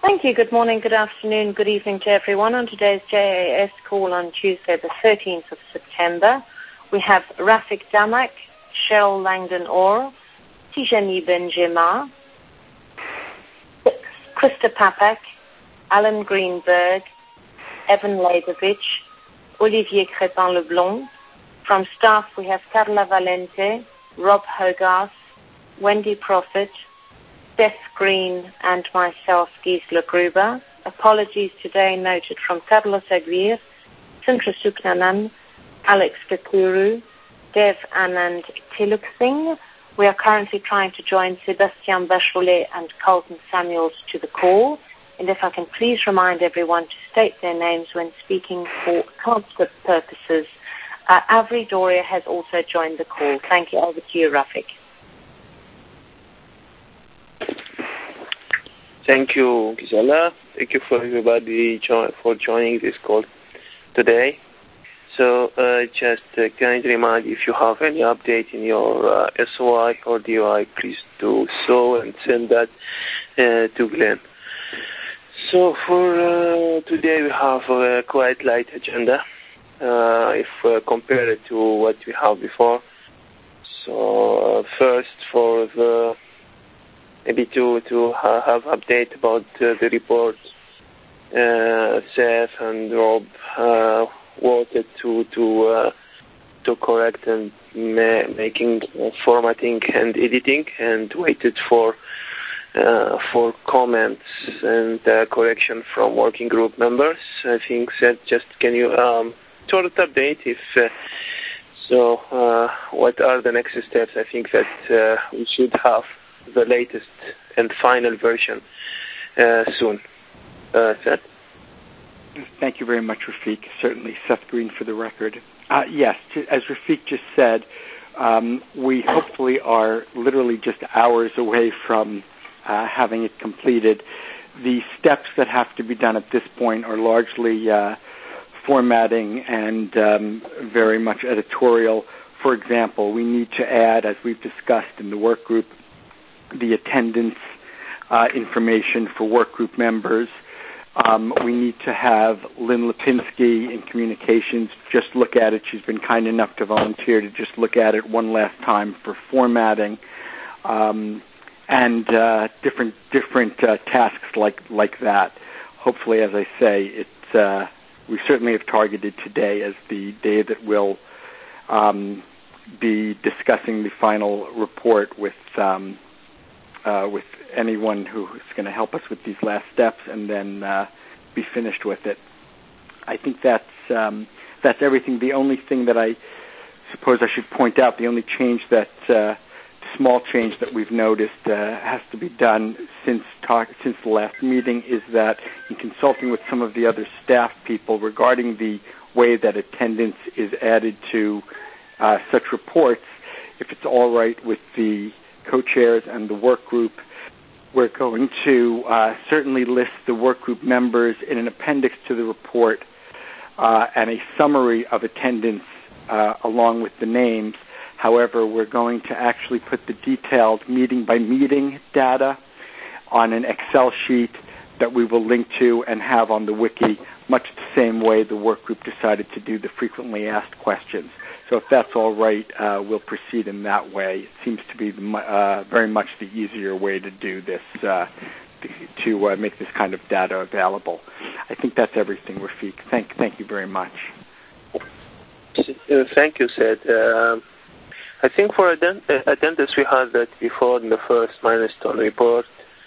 Thank you. Good morning, good afternoon, good evening to everyone on today's JAS call on Tuesday, the 13th of September. We have Rafik Damak, Cheryl Langdon-Orr, Tijani Benjema, Krista Papak, Alan Greenberg, Evan Leibovich, Olivier Crépin-Leblond. From staff, we have Carla Valente, Rob Hogarth, Wendy Prophet, Steph Green, and myself, Gisela Gruber. Apologies today noted from Carlos Aguirre, Sintra Suknanan, Alex Kakuru, Dev Anand Tiluksing. We are currently trying to join Sebastian Bachelet and Carlton Samuels to the call. And if I can please remind everyone to state their names when speaking for transcript purposes. Avri Doria has also joined the call. Thank you. Over to you, Rafik. Thank you, Gisela. Thank you for everybody for joining this call today. So just kindly remind, if you have any update in your SOI or DOI, please do so and send that to Glenn. So for today we have a quite light agenda if compared to what we have before. So first for the maybe to have update about the report. Seth and Rob wanted to correct and making formatting and editing, and waited for comments and correction from working group members. I think Seth, just can you sort of update if so? What are the next steps? I think that we should have the latest and final version soon. Seth? Thank you very much, Rafik. Certainly, Seth Green for the record. Yes, as Rafik just said, we hopefully are literally just hours away from having it completed. The steps that have to be done at this point are largely formatting and very much editorial. For example, we need to add, as we've discussed in the work group, the attendance information for work group members. We need to have Lynn Lipinski in communications just look at it. She's been kind enough to volunteer to just look at it one last time for formatting, and different tasks like that. Hopefully, as I say, it's we certainly have targeted today as the day that we'll be discussing the final report with anyone who is going to help us with these last steps, and then be finished with it. I think that's everything. The only thing that I suppose I should point out, the only change that small change that we've noticed has to be done since the last meeting is that in consulting with some of the other staff people regarding the way that attendance is added to such reports, if it's all right with the co-chairs and the work group, we're going to certainly list the work group members in an appendix to the report and a summary of attendance along with the names. However, we're going to actually put the detailed meeting-by-meeting data on an Excel sheet that we will link to and have on the wiki, much the same way the work group decided to do the frequently asked questions. So if that's all right, we'll proceed in that way. It seems to be very much the easier way to do this, to make this kind of data available. I think that's everything, Rafik. Thank you very much. Thank you, Seth. I think for attendance we had that before in the first milestone report,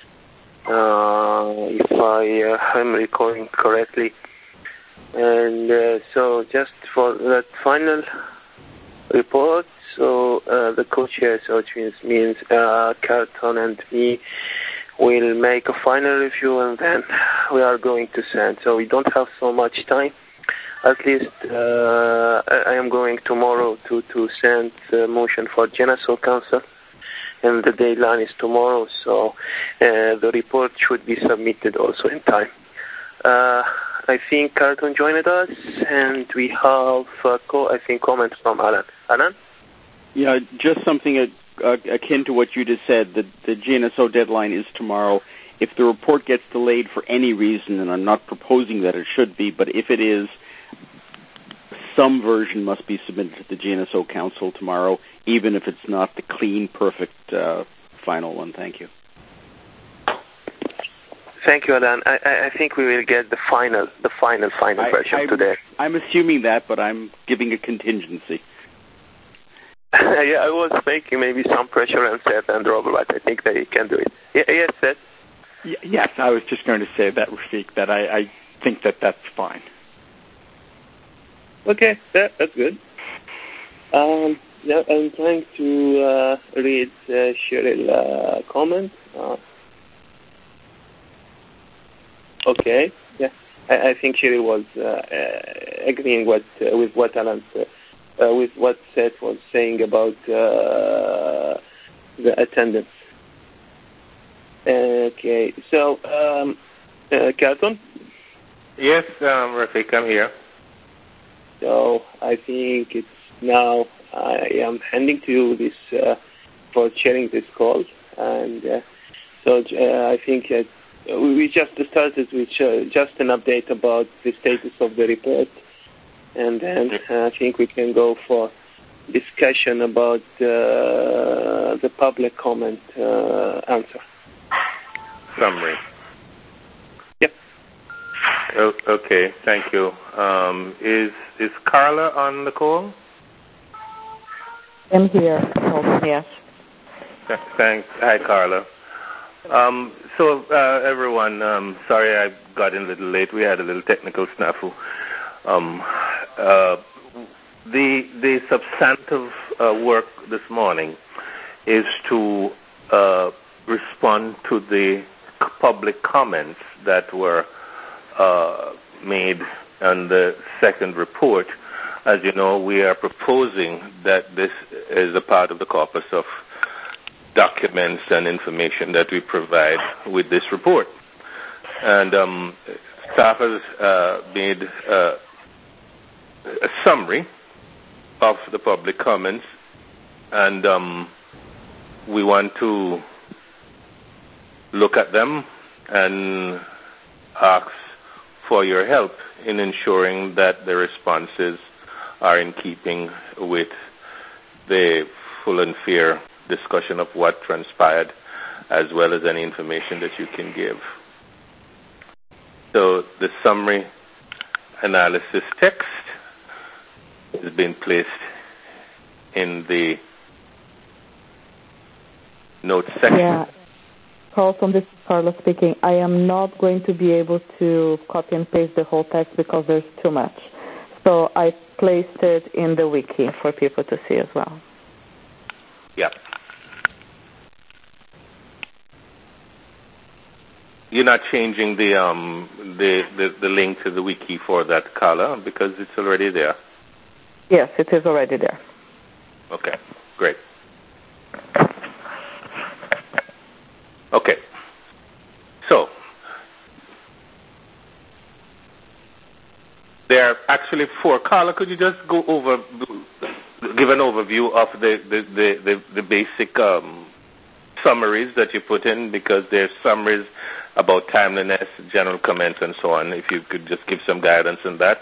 if I am recalling correctly. And so just for that final report, so the co-chairs, which means Carlton and me, will make a final review, and then we are going to send. So we don't have so much time. At least I am going tomorrow to send the motion for General Council, and the deadline is tomorrow, so the report should be submitted also in time. I think Carlton joined us, and we have, comments from Alan. Alan? Yeah, just something akin to what you just said. The GNSO deadline is tomorrow, if the report gets delayed for any reason, and I'm not proposing that it should be, but if it is, some version must be submitted to the GNSO Council tomorrow, even if it's not the clean, perfect final one. Thank you. Thank you, Alan. I think we will get the final version today. I'm assuming that, but I'm giving a contingency. Yeah, I was making maybe some pressure on Seth and Robert, but I think they can do it. Yes, Seth? Yes, I was just going to say that, Rafiq, that I think that's fine. Okay, that's good. Now I'm trying to read Cheryl's comment. Okay, yeah, I think Cheryl was agreeing with what Alan said, with what Seth was saying about the attendance. Okay, so Carlton? Yes, Rafiq, I'm here. So I think it's now I am handing to you this for chairing this call, and so I think we just started with just an update about the status of the report, and then I think we can go for discussion about the public comment answer. Summary. Yep. Okay, thank you. Is Carla on the call? I'm here. Yes. Thanks. Hi, Carla. So everyone, sorry I got in a little late. We had a little technical snafu. The substantive work this morning is to respond to the public comments that were made on the second report. As you know, we are proposing that this is a part of the corpus of documents and information that we provide with this report. And staff has made a summary of the public comments, and we want to look at them and ask for your help in ensuring that the responses are in keeping with the full and fair discussion of what transpired, as well as any information that you can give. So the summary analysis text has been placed in the notes section. Yeah. Carlton, this is Carla speaking. I am not going to be able to copy and paste the whole text because there's too much. So I placed it in the wiki for people to see as well. Yeah. You're not changing the link to the wiki for that, Carla, because it's already there. Yes, it is already there. Okay, great. Okay. So there are actually four. Carla, could you just give an overview of the basic summaries that you put in, because there's summaries about timeliness, general comments, and so on. If you could just give some guidance on that.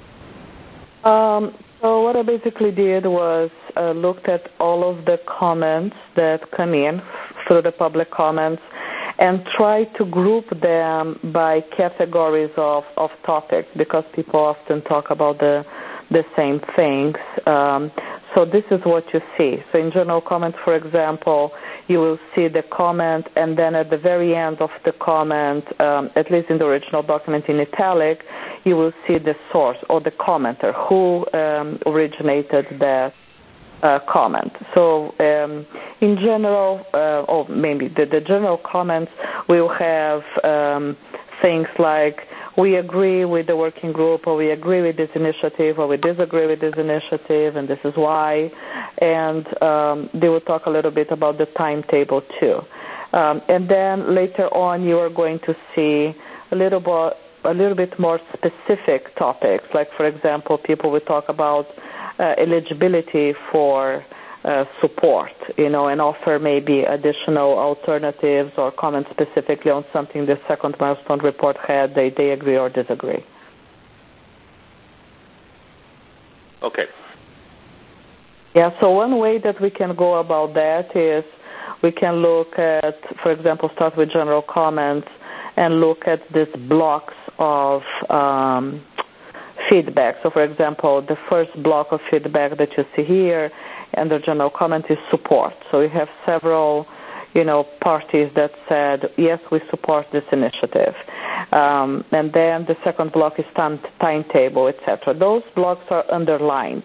So what I basically did was looked at all of the comments that come in through the public comments and try to group them by categories of topics, because people often talk about the same things. So this is what you see. So in general comments, for example, you will see the comment, and then at the very end of the comment, at least in the original document in italic, you will see the source or the commenter who originated that comment. So in general, or maybe the general comments will have things like, we agree with the working group, or we agree with this initiative, or we disagree with this initiative, and this is why. And they will talk a little bit about the timetable too. And then later on, you are going to see a little bit more specific topics. Like, for example, people will talk about eligibility for support, and offer maybe additional alternatives or comment specifically on something the second milestone report had, they agree or disagree. Okay. Yeah, so one way that we can go about that is we can look at, for example, start with general comments and look at these blocks of feedback. So, for example, the first block of feedback that you see here under general comment is support. So we have several, parties that said, yes, we support this initiative. And then the second block is timetable, etc. Those blocks are underlined.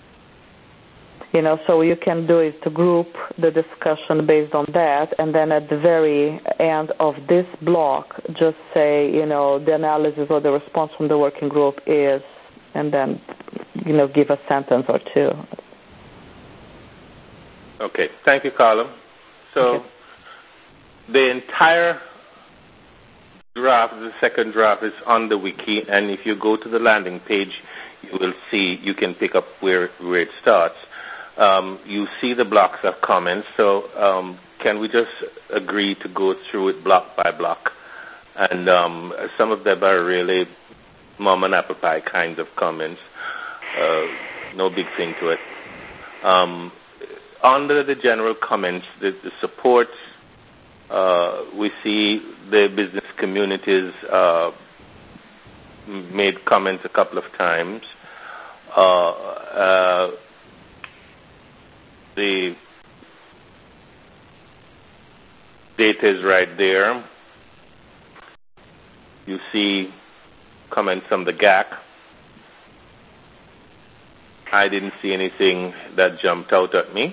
So you can do is to group the discussion based on that, and then at the very end of this block, just say, the analysis or the response from the working group is, and then, give a sentence or two. Okay. Thank you, Carla. So okay. The entire draft, the second draft, is on the wiki, and if you go to the landing page, you will see, you can pick up where it starts. You see the blocks of comments, so can we just agree to go through it block by block? And some of them are really mom and apple pie kinds of comments, no big thing to it. Under the general comments, the support, we see the business communities made comments a couple of times. The data is right there. You see comments from the GAC. I didn't see anything that jumped out at me.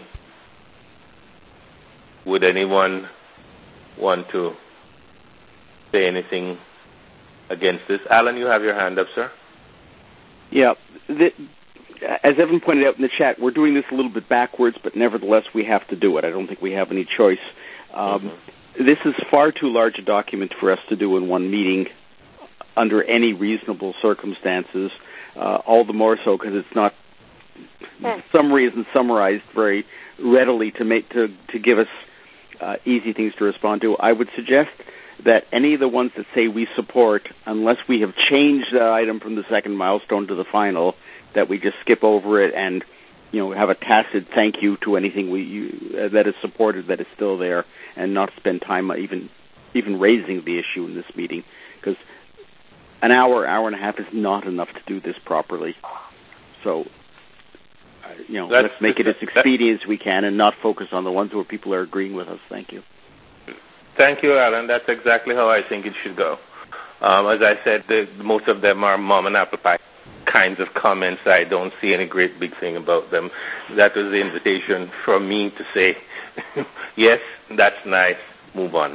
Would anyone want to say anything against this? Alan, you have your hand up, sir. Yeah. As Evan pointed out in the chat, we're doing this a little bit backwards, but nevertheless we have to do it. I don't think we have any choice. This is far too large a document for us to do in one meeting under any reasonable circumstances, all the more so because it's not, for some reason, summarized very readily to give us easy things to respond to. I would suggest that any of the ones that say we support, unless we have changed the item from the second milestone to the final, that we just skip over it and have a tacit thank you to anything that is supported that is still there, and not spend time even raising the issue in this meeting, because an hour and a half is not enough to do this properly. So let's make it as expedient as we can and not focus on the ones where people are agreeing with us. Thank you. Thank you, Alan. That's exactly how I think it should go. As I said, most of them are mom and apple pie kinds of comments. I don't see any great big thing about them. That was the invitation for me to say, yes, that's nice, move on.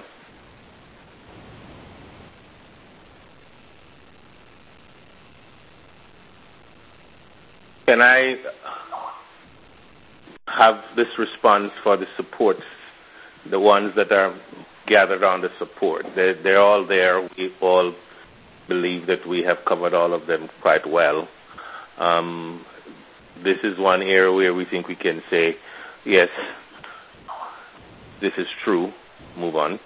Can I have this response for the supports, the ones that are gathered on the support? They're all there. We all believe that we have covered all of them quite well. This is one area where we think we can say, yes, this is true, move on.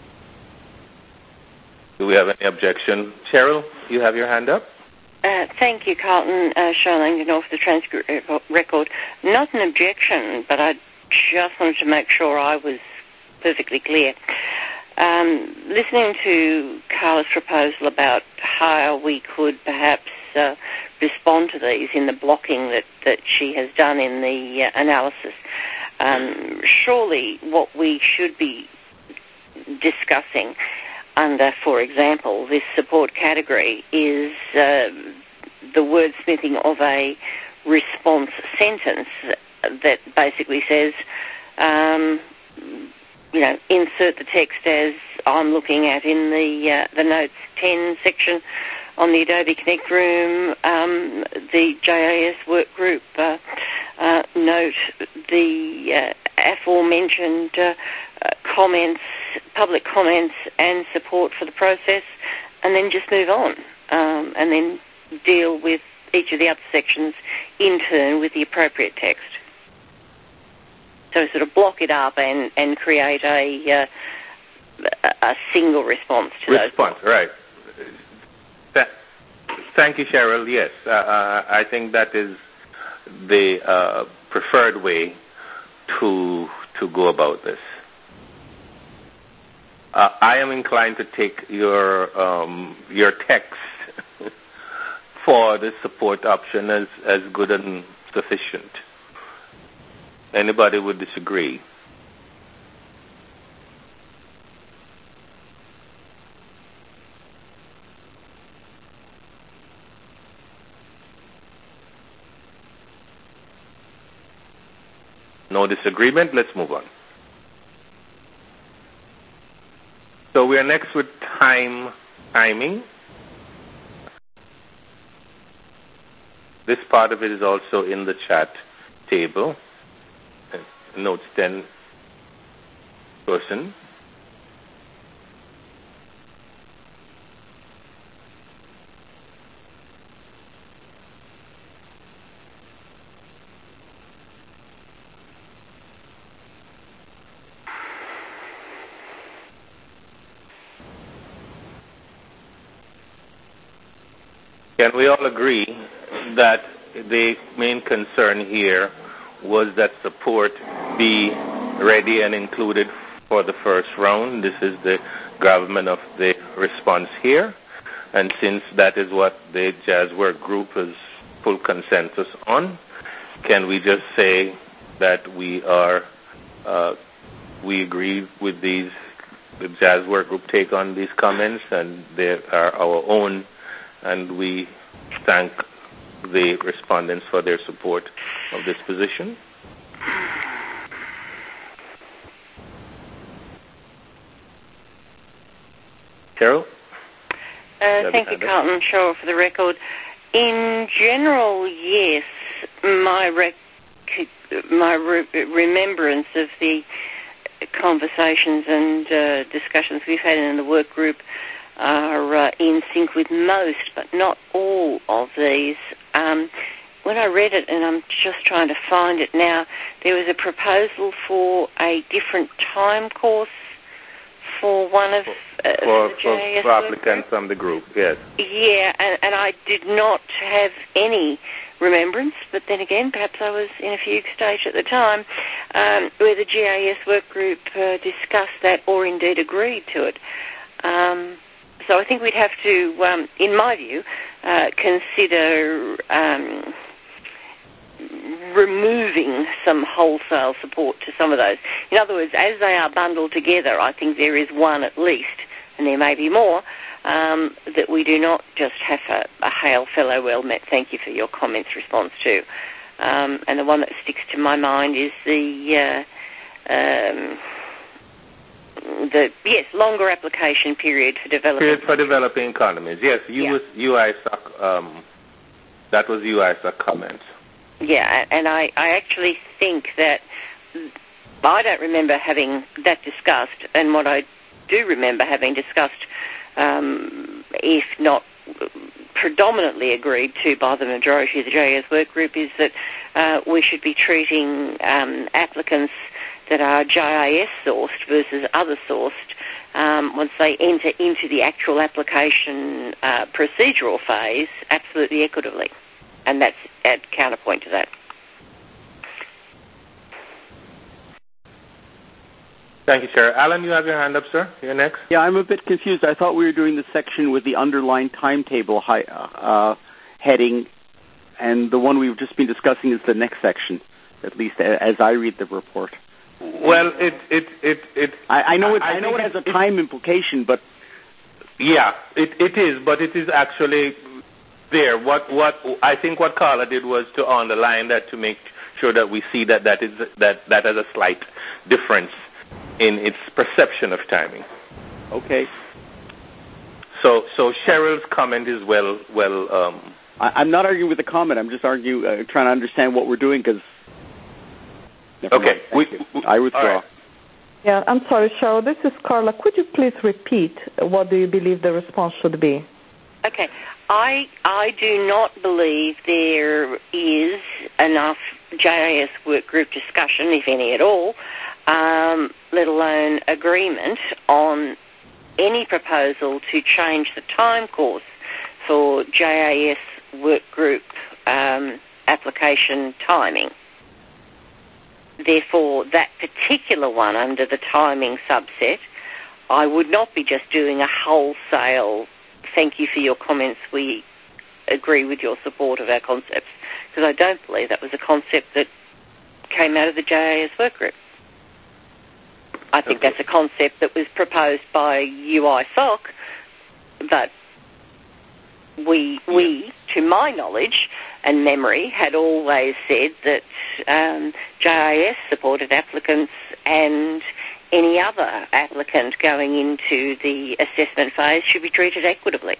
Do we have any objection? Cheryl, you have your hand up? Thank you, Carlton. Charlene, for the transcript record. Not an objection, but I just wanted to make sure I was perfectly clear. Listening to Carla's proposal about how we could perhaps respond to these in the blocking that she has done in the analysis, surely what we should be discussing under, for example, this support category is the wordsmithing of a response sentence that basically says, insert the text as I'm looking at in the Notes 10 section on the Adobe Connect room, the JIS work group, note the aforementioned comments, public comments and support for the process, and then just move on, and then deal with each of the other sections in turn with the appropriate text. so sort of block it up and create a single response to those. Response, right. Thank you, Cheryl. Yes, I think that is the preferred way to go about this. I am inclined to take your text for the support option as good and sufficient. Anybody would disagree? No disagreement. Let's move on. So we are next with timing. This part of it is also in the chat table. Notes 10 person. Can we all agree that the main concern here was that support be ready and included for the first round? This is the gravamen of the response here. And since that is what the Jazz Work Group has full consensus on, can we just say that we agree with the Jazz Work Group take on these comments, and they are our own, and we thank the respondents for their support of this position? Carol? Thank you, Carlton. Sure, for the record. In general, yes, my remembrance of the conversations and discussions we've had in the work group are in sync with most, but not all of these. When I read it, and I'm just trying to find it now, there was a proposal for a different time course for one of for JAS applicants from the group, yes. Yeah, and I did not have any remembrance, but then again, perhaps I was in a fugue stage at the time, where the GAS work group discussed that or indeed agreed to it. So I think we'd have to, in my view, consider removing some wholesale support to some of those. In other words, as they are bundled together, I think there is one at least, and there may be more, that we do not just have a hail fellow well met, thank you for your comments response to. And the one that sticks to my mind is the longer application period for developing. Period for developing economies. Yes, UISOC, that was UISOC comments. Yeah, and I actually think that I don't remember having that discussed, and what I do remember having discussed, if not predominantly agreed to by the majority of the JAS work group, is that we should be treating applicants that are JIS sourced versus other sourced once they enter into the actual application procedural phase absolutely equitably. And that's a counterpoint to that. Thank you, Chair. Alan, you have your hand up, sir. You're next. Yeah, I'm a bit confused. I thought we were doing the section with the underlined timetable heading, and the one we've just been discussing is the next section, at least as I read the report. Well, I know it has a time implication, but yeah, it is, but it is actually there. What I think what Carla did was to underline that to make sure that we see that has a slight difference in its perception of timing. Okay. So Cheryl's comment is well. I'm not arguing with the comment. I'm just trying to understand what we're doing because. Okay. I withdraw. Right. Yeah, I'm sorry, Cheryl. This is Carla. Could you please repeat what do you believe the response should be? Okay. I do not believe there is enough JIS workgroup discussion, if any at all, let alone agreement on any proposal to change the time course for JIS workgroup application timing. Therefore, that particular one under the timing subset, I would not be just doing a wholesale, thank you for your comments, we agree with your support of our concepts, because I don't believe that was a concept that came out of the JIS workgroup. I think that's a concept that was proposed by UISOC, but we, to my knowledge and memory, had always said that JIS supported applicants and any other applicant going into the assessment phase should be treated equitably.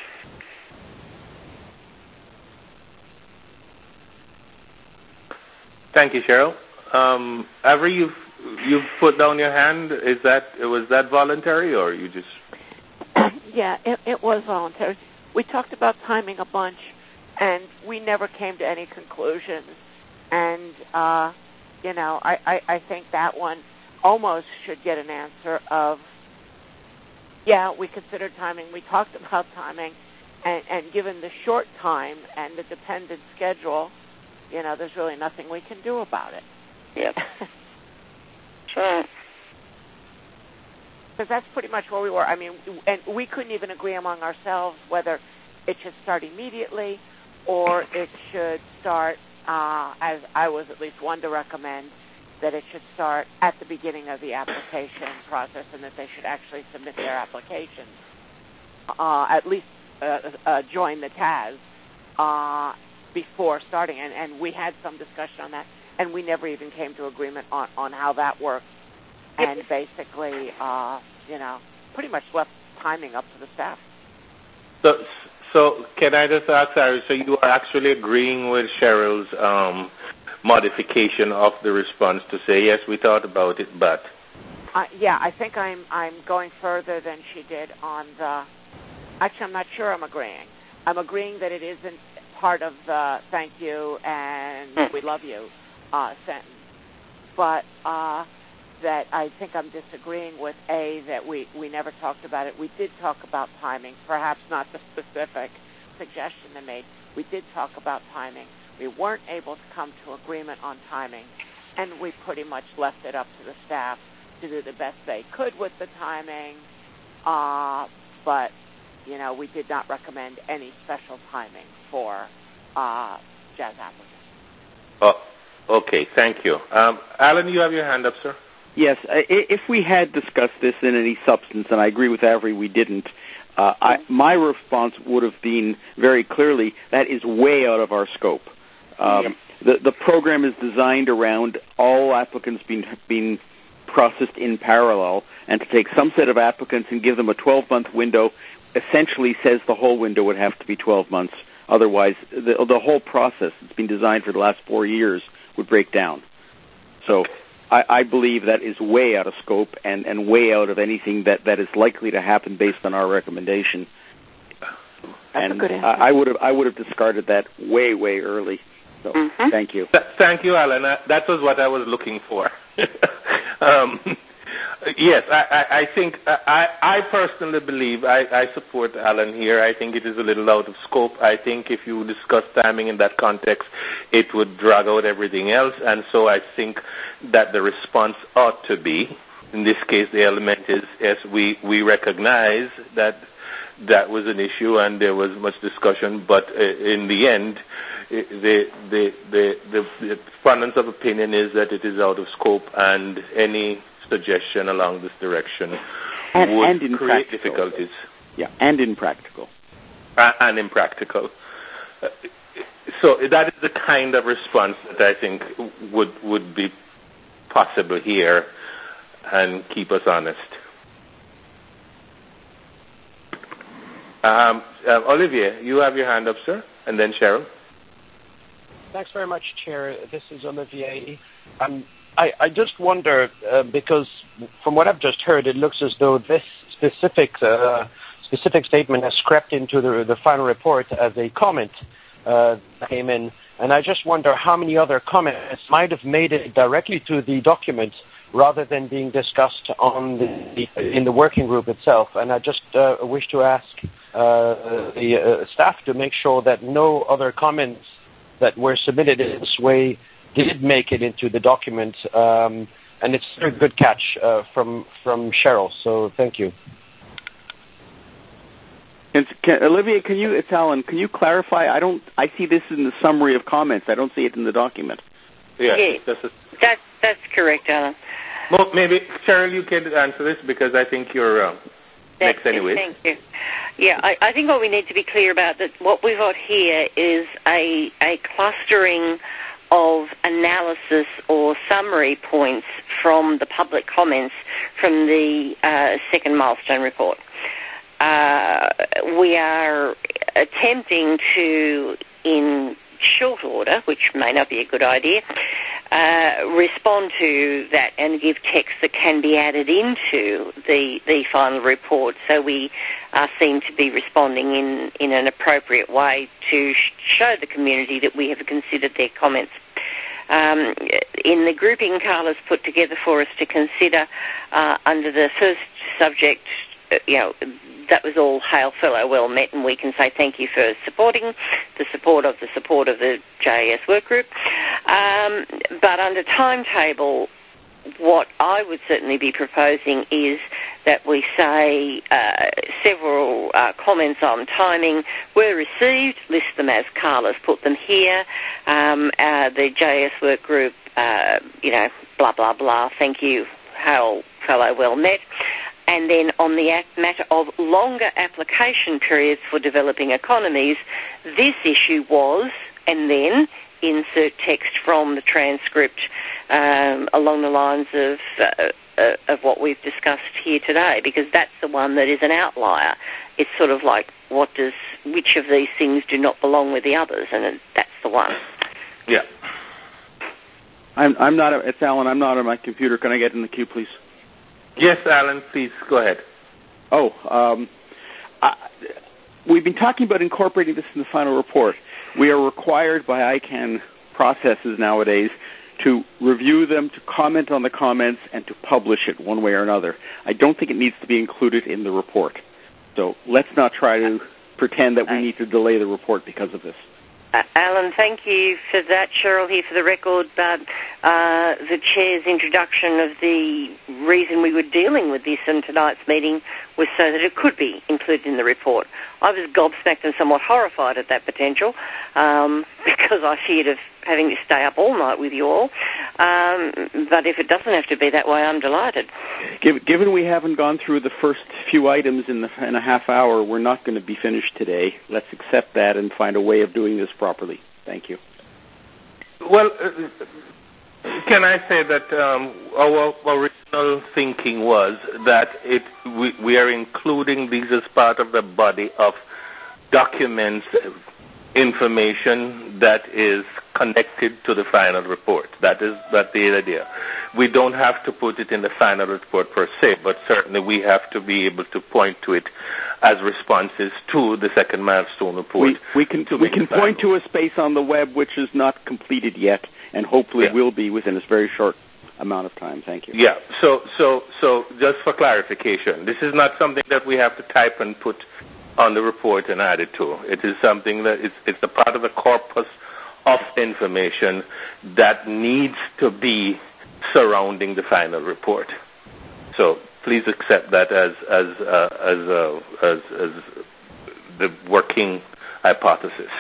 Thank you, Cheryl. Avery, you've put down your hand. Was that voluntary, or you just? Yeah, it was voluntary. We talked about timing a bunch, and we never came to any conclusions. And I think that one almost should get an answer of, yeah, we considered timing. We talked about timing, and given the short time and the dependent schedule, there's really nothing we can do about it. Yep. Sure. Because that's pretty much where we were. I mean, and we couldn't even agree among ourselves whether it should start immediately or it should start, as I was at least one to recommend, that it should start at the beginning of the application process and that they should actually submit their applications, at least join the TAS before starting. And we had some discussion on that, and we never even came to agreement on how that works. And basically, pretty much left timing up to the staff. So can I just ask, Sarah, so you are actually agreeing with Cheryl's modification of the response to say, yes, we thought about it, but... Yeah, I think I'm going further than she did on the... Actually, I'm not sure I'm agreeing. I'm agreeing that it isn't part of the thank you and we love you sentence. But that I think I'm disagreeing with, that we never talked about it. We did talk about timing, perhaps not the specific suggestion they made. We did talk about timing. We weren't able to come to agreement on timing, and we pretty much left it up to the staff to do the best they could with the timing. But, we did not recommend any special timing for JAS applicants. Oh, okay, thank you. Alan, you have your hand up, sir? Yes, if we had discussed this in any substance, and I agree with Avery, we didn't, my response would have been very clearly, that is way out of our scope. The program is designed around all applicants being processed in parallel, and to take some set of applicants and give them a 12-month window essentially says the whole window would have to be 12 months. Otherwise, the whole process that's been designed for the last 4 years would break down. So I believe that is way out of scope and way out of anything that is likely to happen based on our recommendation. That's a good answer. I would have discarded that way early. So thank you. Thank you, Alan. That was what I was looking for. Yes, I think I personally believe I support Alan here. I think it is a little out of scope. I think if you discuss timing in that context, it would drag out everything else. And so I think that the response ought to be, in this case, the element is, yes, we recognize that was an issue and there was much discussion, but in the end, the abundance of opinion is that it is out of scope, and any suggestion along this direction would create difficulties. Yeah, and impractical. And impractical. So that is the kind of response that I think would be possible here and keep us honest. Olivier, you have your hand up, sir, and then Cheryl. Thanks very much, Chair. This is Olivier. I just wonder, because from what I've just heard, it looks as though this specific specific statement has crept into the final report as a comment that came in. And I just wonder how many other comments might have made it directly to the document rather than being discussed in the working group itself. And I just wish to ask the staff to make sure that no other comments that were submitted in this way did make it into the document. And it's a good catch from Cheryl, so thank you. Olivia, it's Alan. Can you clarify? I see this in the summary of comments. I don't see it in the document. Yes. That's correct, Alan. Well, maybe Cheryl, you can answer this because I think you're next anyway. Thank you. Yeah, I think what we need to be clear about that what we've got here is a clustering of analysis or summary points from the public comments from the second milestone report. We are attempting to, in short order, which may not be a good idea, respond to that and give text that can be added into the final report, so we seem to be responding in an appropriate way to show the community that we have considered their comments. In the grouping Carla's put together for us to consider under the first subject, that was all hail fellow well met, and we can say thank you for supporting the support of the JAS work group. But under timetable, what I would certainly be proposing is that we say several comments on timing were received, list them as Carla's put them here. The JAS work group, blah, blah, blah, thank you, hail fellow well met. And then on the matter of longer application periods for developing economies, this issue was, and then insert text from the transcript along the lines of what we've discussed here today, because that's the one that is an outlier. It's sort of like, which of these things do not belong with the others, and that's the one. Yeah. It's Alan. I'm not on my computer. Can I get in the queue, please? Yes, Alan, please, go ahead. We've been talking about incorporating this in the final report. We are required by ICANN processes nowadays to review them, to comment on the comments, and to publish it one way or another. I don't think it needs to be included in the report. So let's not try to pretend that we need to delay the report because of this. Alan, thank you for that. Cheryl here for the record. The Chair's introduction of the reason we were dealing with this in tonight's meeting was so that it could be included in the report. I was gobsmacked and somewhat horrified at that potential because I feared of having to stay up all night with you all. But if it doesn't have to be that way, I'm delighted. Given we haven't gone through the first few items in a half hour, we're not going to be finished today. Let's accept that and find a way of doing this properly. Thank you. Well, can I say that our original thinking was that we are including these as part of the body of documents, information that is connected to the final report. That's the idea. We don't have to put it in the final report per se, but certainly we have to be able to point to it as responses to the second milestone report. We can point to a space on the web which is not completed yet, and hopefully will be within a very short amount of time. Thank you. Yeah. So just for clarification, this is not something that we have to type and put on the report and add it to. It is something that it's a part of the corpus of information that needs to be surrounding the final report. So please accept that as the working hypothesis.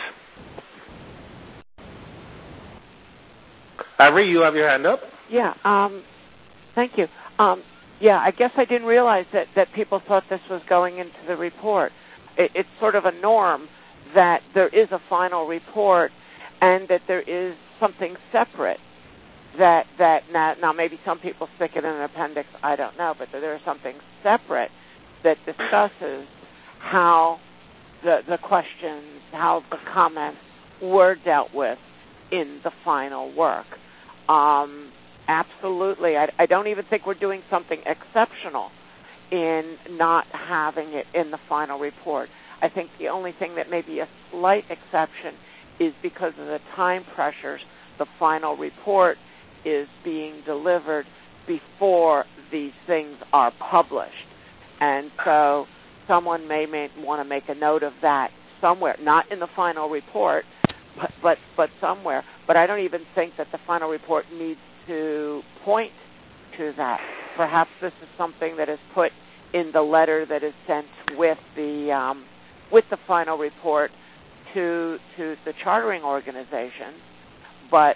Avery, you have your hand up? Yeah. Thank you. I guess I didn't realize that people thought this was going into the report. It's sort of a norm that there is a final report and that there is something separate that now maybe some people stick it in an appendix, I don't know, but there's something separate that discusses how the questions, how the comments were dealt with in the final work. Absolutely. I don't even think we're doing something exceptional in not having it in the final report. I think the only thing that may be a slight exception is because of the time pressures. The final report is being delivered before these things are published. And so someone may want to make a note of that somewhere, not in the final report, but somewhere. But I don't even think that the final report needs to point to that. Perhaps this is something that is put in the letter that is sent with the final report to the chartering organization. But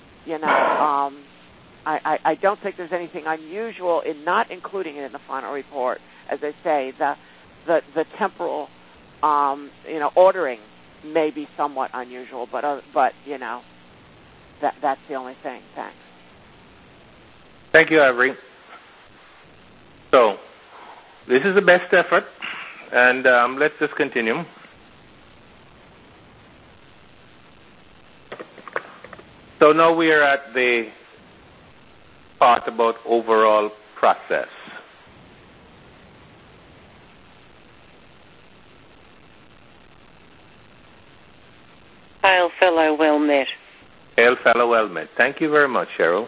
I don't think there's anything unusual in not including it in the final report. As I say, the temporal ordering may be somewhat unusual, but that's the only thing. Thanks. Thank you, Avery. So this is the best effort, and let's just continue. So now we are at the part about overall process. Hail, fellow, well met. Hail, fellow, well met. Thank you very much, Cheryl.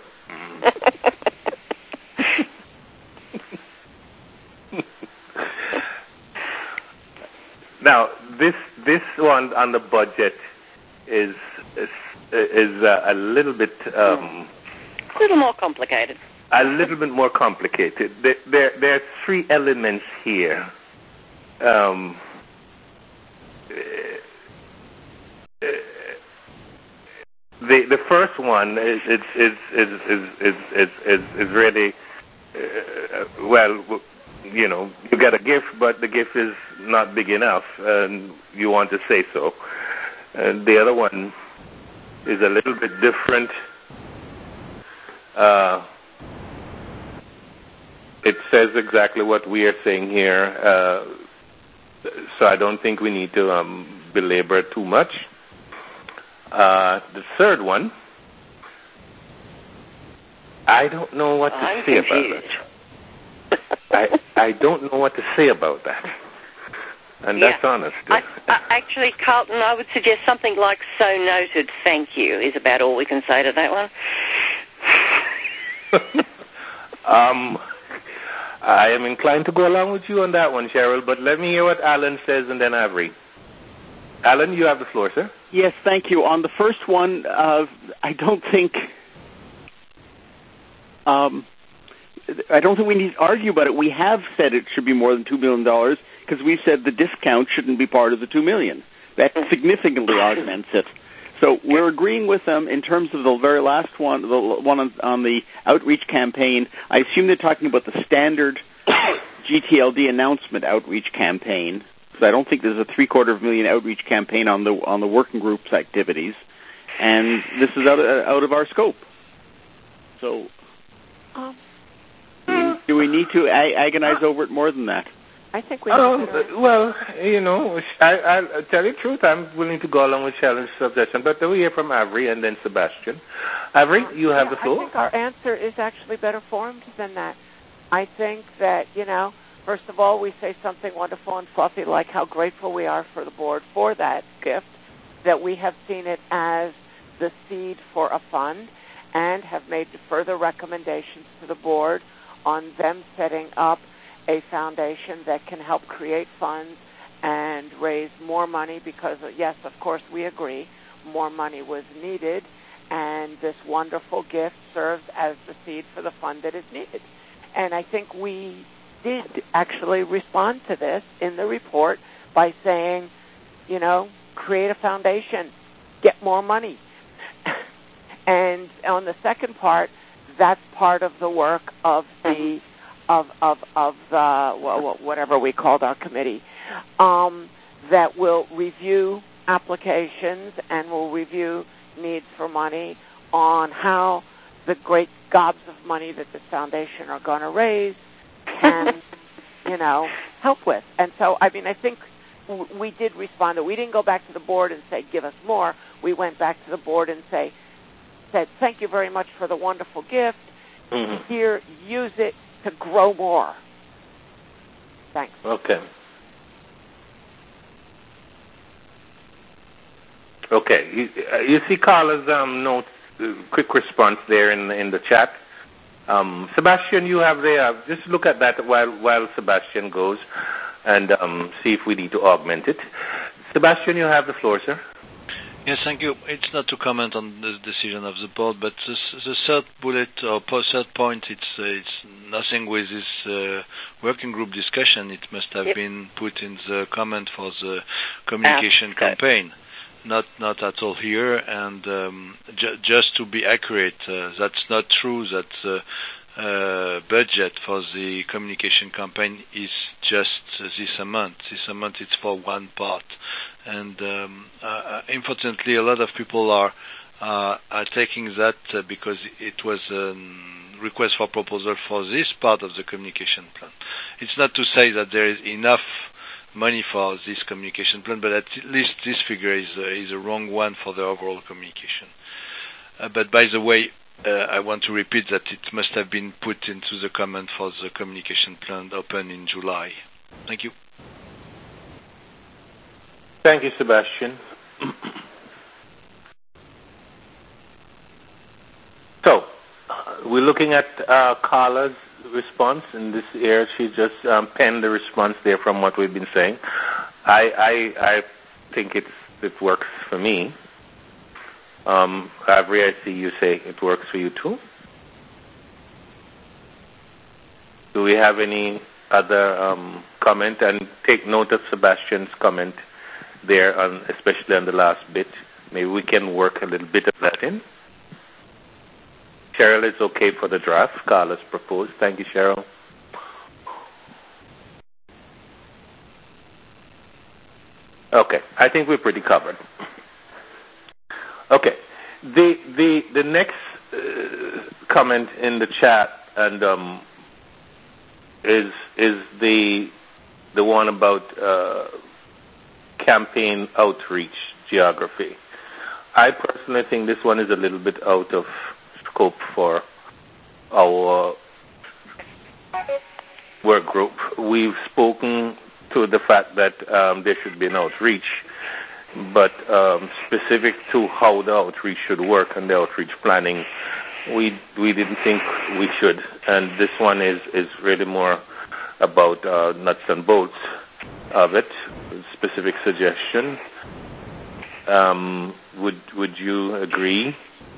Now, this one on the budget is a little bit a little more complicated. A little bit more complicated. There are three elements here. The first one is really well, you get a gift, but the gift is not big enough, and you want to say so. And the other one is a little bit different. It says exactly what we are saying here, so I don't think we need to belabor too much. The third one, I don't know what to say about it. I don't know what to say about that. And that's honest. Actually, Carlton, I would suggest something like "so noted, thank you" is about all we can say to that one. I am inclined to go along with you on that one, Cheryl, but let me hear what Alan says, and then Avery. Alan, you have the floor, sir. Yes, thank you. On the first one, I don't think we need to argue about it. We have said it should be more than $2 million because we said the discount shouldn't be part of the $2 million. That significantly augments it. So we're agreeing with them in terms of the very last one, the one on the outreach campaign. I assume they're talking about the standard GTLD announcement outreach campaign, because I don't think there's a $750,000 outreach campaign on the working group's activities, and this is out of our scope. So, do we need to agonize over it more than that? I think we. Well, I'll tell you the truth. I'm willing to go along with Shelley's suggestion, but then we hear from Avery and then Sebastian. Avery, you have the floor. I think our answer is actually better formed than that. I think that, first of all, we say something wonderful and fluffy like how grateful we are for the board for that gift, that we have seen it as the seed for a fund, and have made further recommendations to the board on them setting up a foundation that can help create funds and raise more money because, yes, of course, we agree, more money was needed, and this wonderful gift serves as the seed for the fund that is needed. And I think we did actually respond to this in the report by saying, create a foundation, get more money. And on the second part, that's part of the work of the of the whatever we called our committee, that will review applications and will review needs for money on how the great gobs of money that this foundation are going to raise can, help with. And so, I think we did respond. We didn't go back to the board and say, give us more. We went back to the board and said, thank you very much for the wonderful gift. Mm-hmm. Here, use it to grow more. Thanks. Okay. Okay. You see Carla's notes, quick response there in the chat. Sebastian, you have there. Just look at that while Sebastian goes, and see if we need to augment it. Sebastian, you have the floor, sir. Yes, thank you. It's not to comment on the decision of the board, but the third bullet or third point, it's nothing with this working group discussion. It must have been put in the comment for the communication campaign, not at all here. And just to be accurate, that's not true that the budget for the communication campaign is just this amount. This amount is for one part. And unfortunately, a lot of people are taking that because it was a request for proposal for this part of the communication plan. It's not to say that there is enough money for this communication plan, but at least this figure is a wrong one for the overall communication. But by the way, I want to repeat that it must have been put into the comment for the communication plan open in July. Thank you. Thank you, Sebastian. So, we're looking at Carla's response in this area. She just penned the response there from what we've been saying. I think it works for me. Avery, I see you say it works for you too. Do we have any other comment? And take note of Sebastian's comment there, especially on the last bit. Maybe we can work a little bit of that in. Cheryl is okay for the draft Carla's proposed. Thank you, Cheryl. Okay, I think we're pretty covered. Okay, the next comment in the chat and is the one about campaign outreach geography. I personally think this one is a little bit out of scope for our work group. We've spoken to the fact that there should be an outreach, but specific to how the outreach should work and the outreach planning, we didn't think we should. And this one is really more about nuts and bolts of it. Specific suggestion. Would you agree?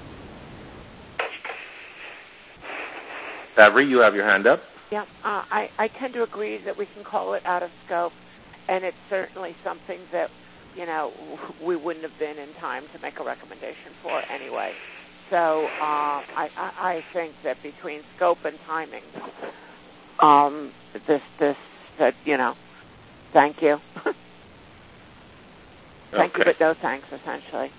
Avery, you have your hand up. Yeah, I tend to agree that we can call it out of scope, and it's certainly something that, we wouldn't have been in time to make a recommendation for anyway. So I think that between scope and timing, thank you. Thank you, but no thanks, essentially.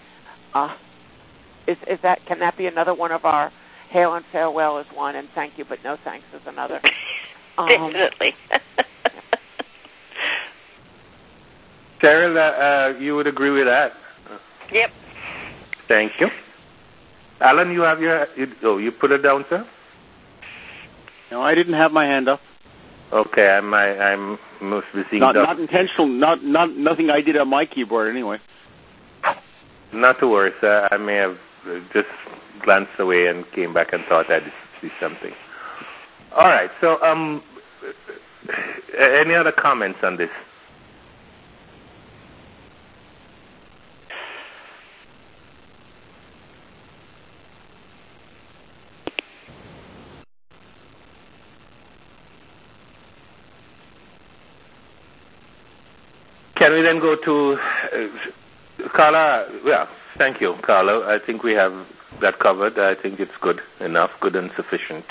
Can that be another one of our hail and farewell is one, and thank you, but no thanks is another? Definitely. Cheryl, you would agree with that? Yep. Thank you. Alan, you have you put it down, sir? No, I didn't have my hand up. Okay, I'm must be seeing not intentional. Nothing I did on my keyboard anyway. Not to worry, sir. I may have just glanced away and came back and thought I'd see something. All right. So, any other comments on this? Can we then go to Carla? Yeah, thank you, Carla. I think we have that covered. I think it's good enough, good and sufficient.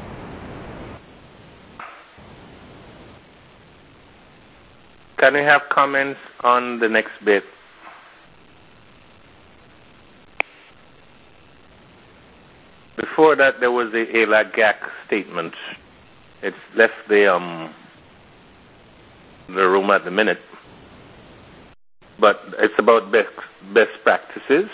Can we have comments on the next bit? Before that, there was a LAGAC statement. It's left the room at the minute. But it's about best practices.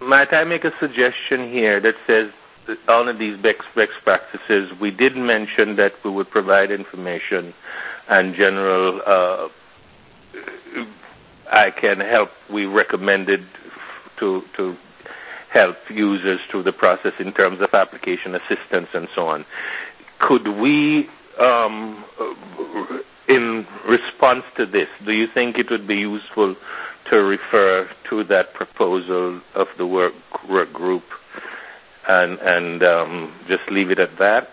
might I make a suggestion here that says that all of these best practices, we did mention that we would provide information and general ICANN help. We recommended to help users through the process in terms of application assistance and so on. Could we, in response to this, do you think it would be useful to refer to that proposal of the work group and just leave it at that?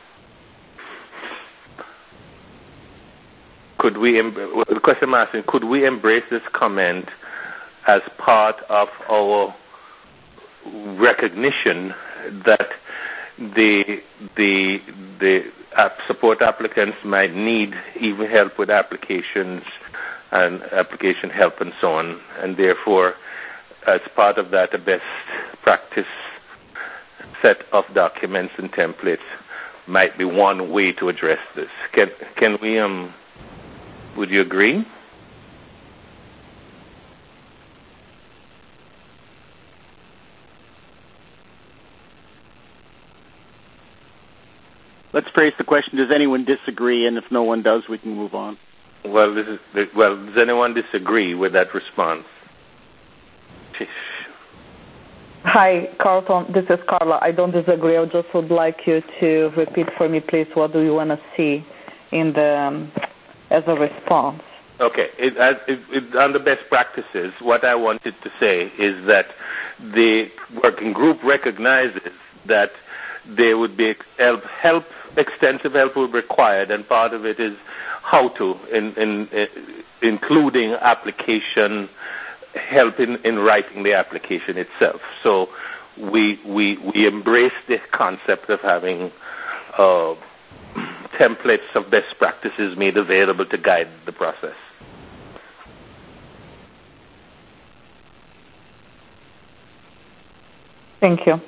Could we, the question I'm asking, could we embrace this comment as part of our recognition that the support applicants might need even help with applications and application help and so on, and therefore, as part of that, a best practice set of documents and templates might be one way to address this. Can we, would you agree? Let's phrase the question, does anyone disagree? And if no one does, we can move on. Well, does anyone disagree with that response? Hi, Carlton. This is Carla. I don't disagree. I just would like you to repeat for me, please, what do you want to see in the as a response? Okay. On the best practices, what I wanted to say is that the working group recognizes that there would be extensive help will be required, and part of it is how to, including application help in writing the application itself. So we embrace the concept of having templates of best practices made available to guide the process. Thank you.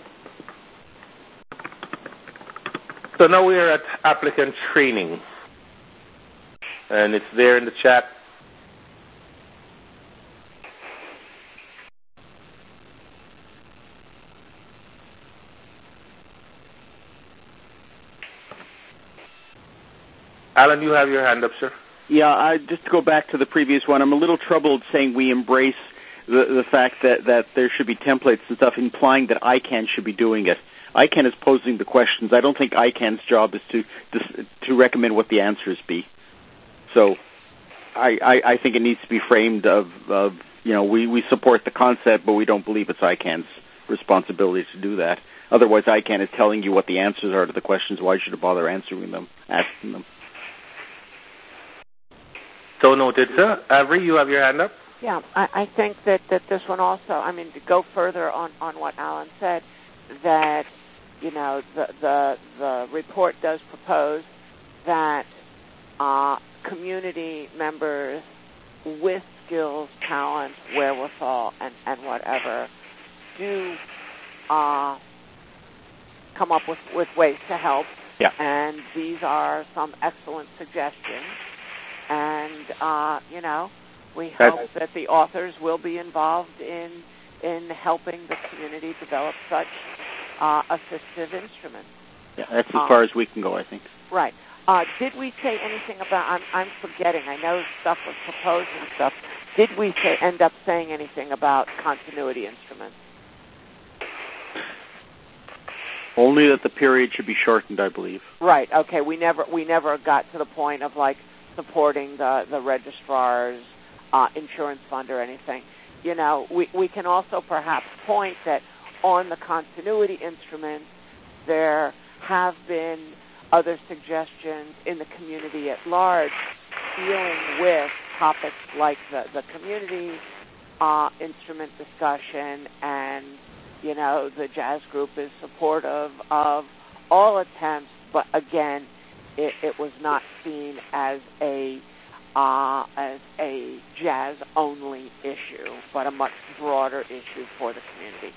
So now we are at applicant training, and it's there in the chat. Alan, you have your hand up, sir. Yeah, just to go back to the previous one, I'm a little troubled saying we embrace the fact that there should be templates and stuff, implying that ICANN should be doing it. ICANN is posing the questions. I don't think ICANN's job is to recommend what the answers be. So I think it needs to be framed of we support the concept, but we don't believe it's ICANN's responsibility to do that. Otherwise, ICANN is telling you what the answers are to the questions. Why should it bother asking them? So noted, sir. Avery, you have your hand up? Yeah, I think that this one also, to go further on what Alan said, that, the report does propose that community members with skills, talent, wherewithal, and whatever do come up with ways to help. Yeah. And these are some excellent suggestions. And, we hope that the authors will be involved in helping the community develop such assistive instruments. Yeah, that's as far as we can go, I think. Right. Did we say anything about, I'm forgetting, I know stuff was proposed and stuff. Did we end up saying anything about continuity instruments? Only that the period should be shortened, I believe. Right. Okay. We never got to the point of supporting the registrar's insurance fund or anything. We can also perhaps point that on the continuity instruments there have been other suggestions in the community at large dealing with topics like the community instrument discussion, and the jazz group is supportive of all attempts, but again, it was not seen as a jazz only issue, but a much broader issue for the community.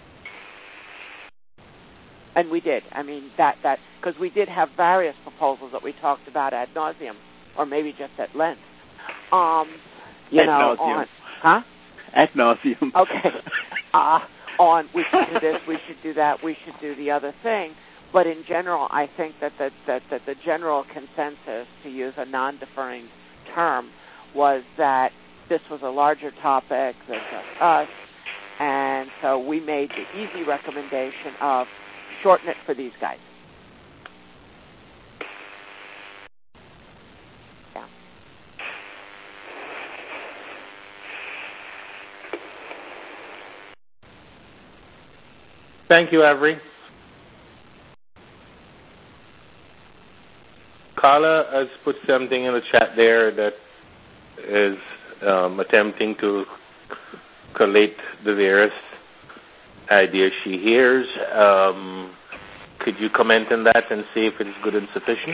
And we did. That because we did have various proposals that we talked about ad nauseum, or maybe just at length. Ad nauseum. Huh? Ad nauseum. Okay. on we should do this, we should do that, we should do the other thing. But in general, I think that the general consensus, to use a non-deferring term, was that this was a larger topic than just us, and so we made the easy recommendation of shorten it for these guys. Yeah. Thank you, Avery. Carla has put something in the chat there that is attempting to collate the various ideas she hears. Could you comment on that and see if it is good and sufficient?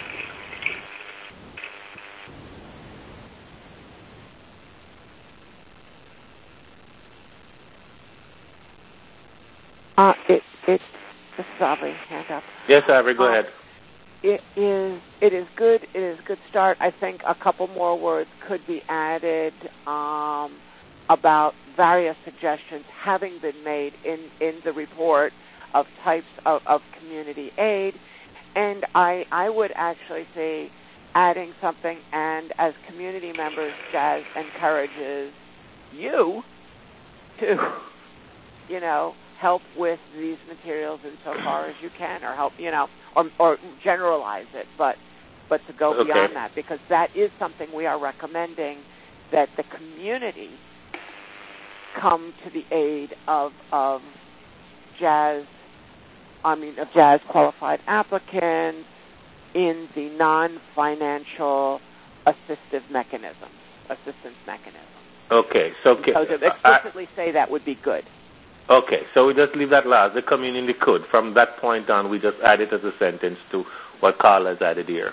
This is Aubrey. Hand up. Yes, Avery, go ahead. It is good. It is a good start. I think a couple more words could be added about various suggestions having been made in the report of types of community aid, and I would actually say adding something. And as community members, Jazz encourages you to, help with these materials insofar as you can, or help, or generalize it, but to go beyond that, because that is something we are recommending, that the community come to the aid of Jazz qualified applicants in the non-financial assistance mechanisms. Okay, so to explicitly say that would be good. Okay, so we just leave that last. The community could. From that point on, we just add it as a sentence to what Carla has added here.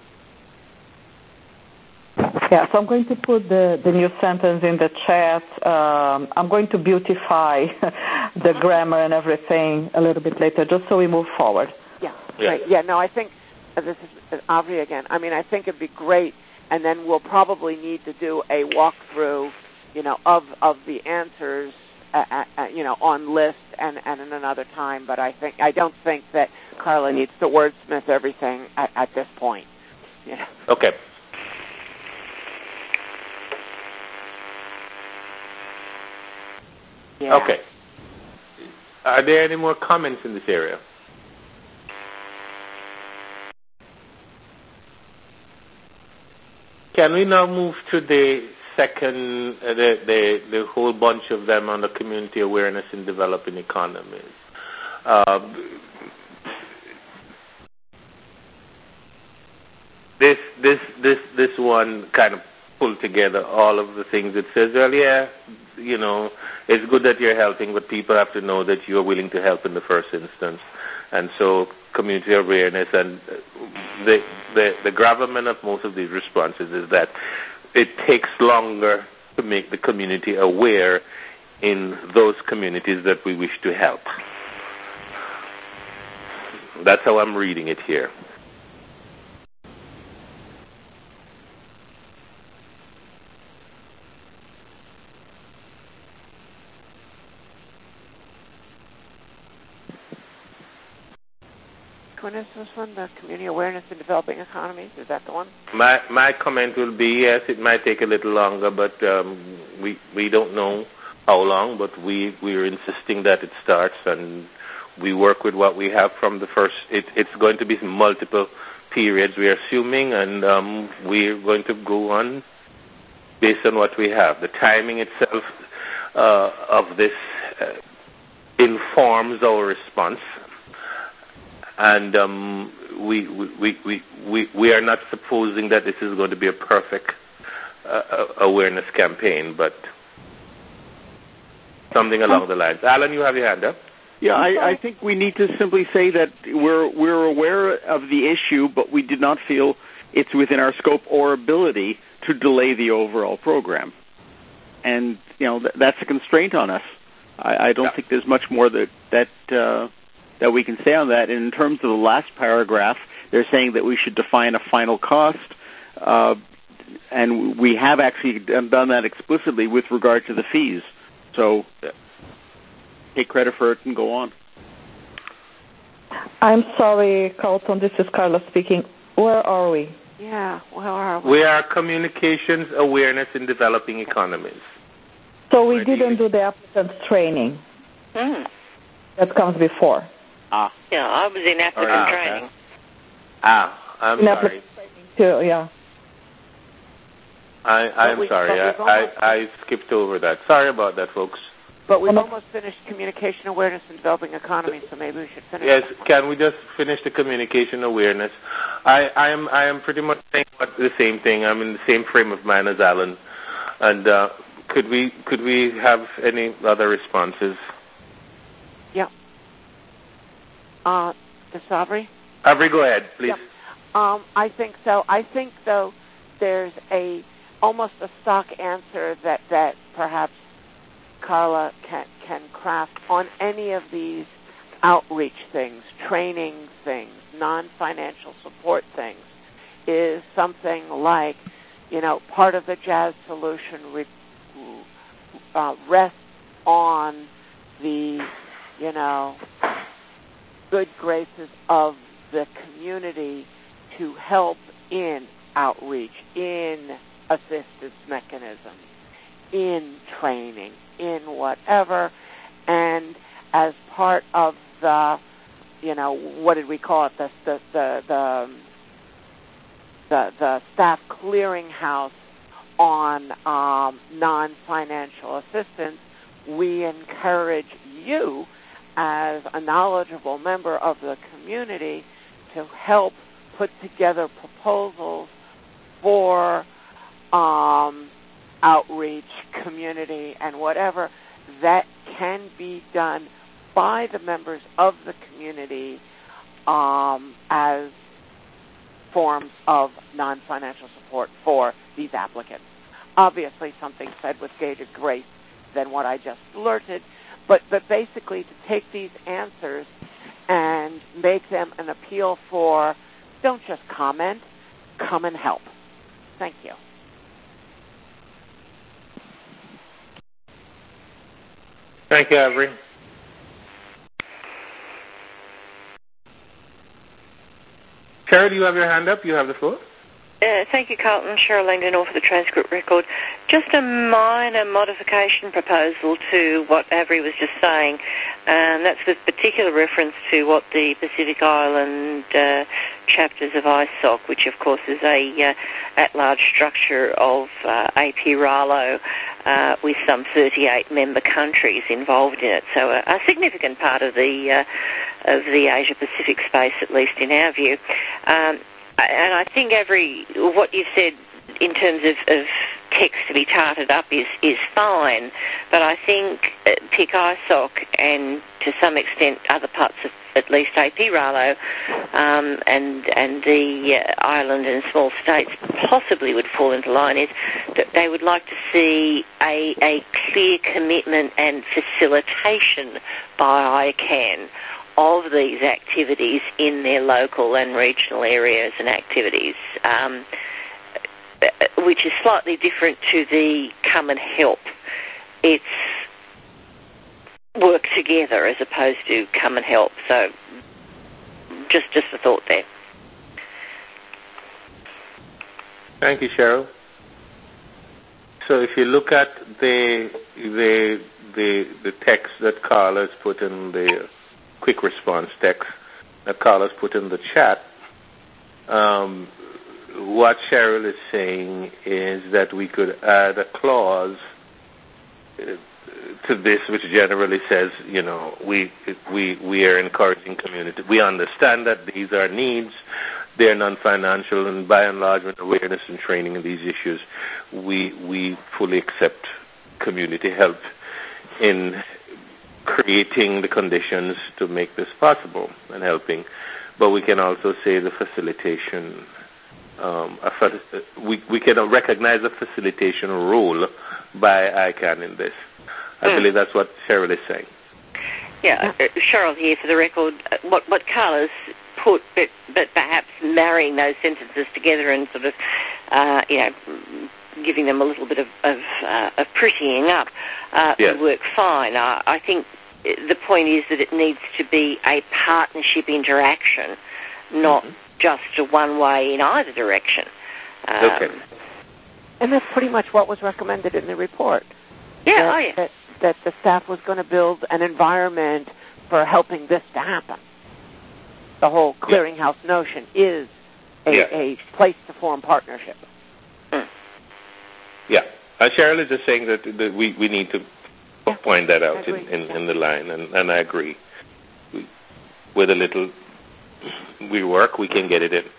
Yeah, so I'm going to put the new sentence in the chat. I'm going to beautify the grammar and everything a little bit later, just so we move forward. Yeah, great. Yeah, no, I think, this is Aubrey again, I think it'd be great, and then we'll probably need to do a walkthrough, of the answers, on list and in another time. But I don't think that Carla needs to wordsmith everything at this point. Okay. Yeah. Okay. Are there any more comments in this area? Can we now move to the second, the whole bunch of them on the community awareness in developing economies? This one kind of pulled together all of the things it says earlier. It's good that you're helping, but people have to know that you're willing to help in the first instance. And so community awareness, and the gravamen of most of these responses is that it takes longer to make the community aware in those communities that we wish to help. That's how I'm reading it here. When is this one? The community awareness in developing economies? Is that the one? My comment will be, yes, it might take a little longer, but we don't know how long, but we're insisting that it starts, and we work with what we have from the first. It's going to be multiple periods, we're assuming, and we're going to go on based on what we have. The timing itself of this informs our response. And we are not supposing that this is going to be a perfect awareness campaign, but something along the lines. Alan, you have your hand up. Yeah, I think we need to simply say that we're aware of the issue, but we did not feel it's within our scope or ability to delay the overall program. And, that's a constraint on us. I don't think there's much more that we can say on that. And in terms of the last paragraph, they're saying that we should define a final cost, and we have actually done that explicitly with regard to the fees. So take credit for it and go on. I'm sorry, Carlton. This is Carla speaking. Where are we? Yeah, where are we? We are communications awareness in developing economies. So we didn't do the applicant's training. That comes before. Yeah, I was in applicant training. I'm sorry. Too, yeah. I'm sorry. I skipped over that. Sorry about that, folks. But we've almost finished communication awareness in developing economies, so maybe we should finish. Yes, can we just finish the communication awareness? I am pretty much saying the same thing. I'm in the same frame of mind as Alan. And could we have any other responses? Yeah. Ms. Avery? Avery, go ahead, please. Yeah. I think so. I think, though, there's almost a stock answer that perhaps Carla can craft on any of these outreach things, training things, non-financial support things, is something like, part of the Jazz solution rests on the, good graces of the community to help in outreach, in assistance mechanisms, in training, in whatever, and as part of the, what did we call it, the staff clearinghouse on non-financial assistance, we encourage you as a knowledgeable member of the community to help put together proposals for outreach, community, and whatever that can be done by the members of the community as forms of non-financial support for these applicants. Obviously, something said with greater grace than what I just blurted, but basically to take these answers and make them an appeal for, don't just comment, come and help. Thank you. Thank you, Avery. Cheryl, do you have your hand up? You have the floor. Thank you, Carlton. Cheryl Langdon for the transcript record. Just a minor modification proposal to what Avery was just saying. That's with particular reference to what the Pacific Island chapters of ISOC, which of course is a at-large structure of AP-RALO with some 38 member countries involved in it. So a significant part of the Asia-Pacific space, at least in our view. And I think, Avery, what you've said in terms of text to be tarted up is fine, but I think PIC ISOC and to some extent other parts of at least AP-RALO and the island and small states possibly would fall into line is that they would like to see a clear commitment and facilitation by ICANN of these activities in their local and regional areas and activities, which is slightly different to the come and help. It's work together as opposed to come and help. So just a thought there. Thank you, Cheryl. So if you look at the text that Carla has put in the quick response text that Carla's put in the chat, what Cheryl is saying is that we could add a clause to this which generally says, we are encouraging community. We understand that these are needs. They're non-financial, and by and large, with awareness and training in these issues, we fully accept community help in creating the conditions to make this possible and helping. But we can also say the facilitation, we can recognize the facilitation role by ICANN in this. I believe that's what Cheryl is saying. Yeah, Cheryl here for the record. What Carla's put, but perhaps marrying those sentences together and sort of, giving them a little bit of prettying up would work fine. I think the point is that it needs to be a partnership interaction, not just a one-way in either direction. Okay. And that's pretty much what was recommended in the report. Yeah, that the staff was going to build an environment for helping this to happen. The whole clearinghouse notion is a place to form partnership. Yeah. Cheryl is just saying that we need to point that out in the line, and I agree. With a little work, we can get it in.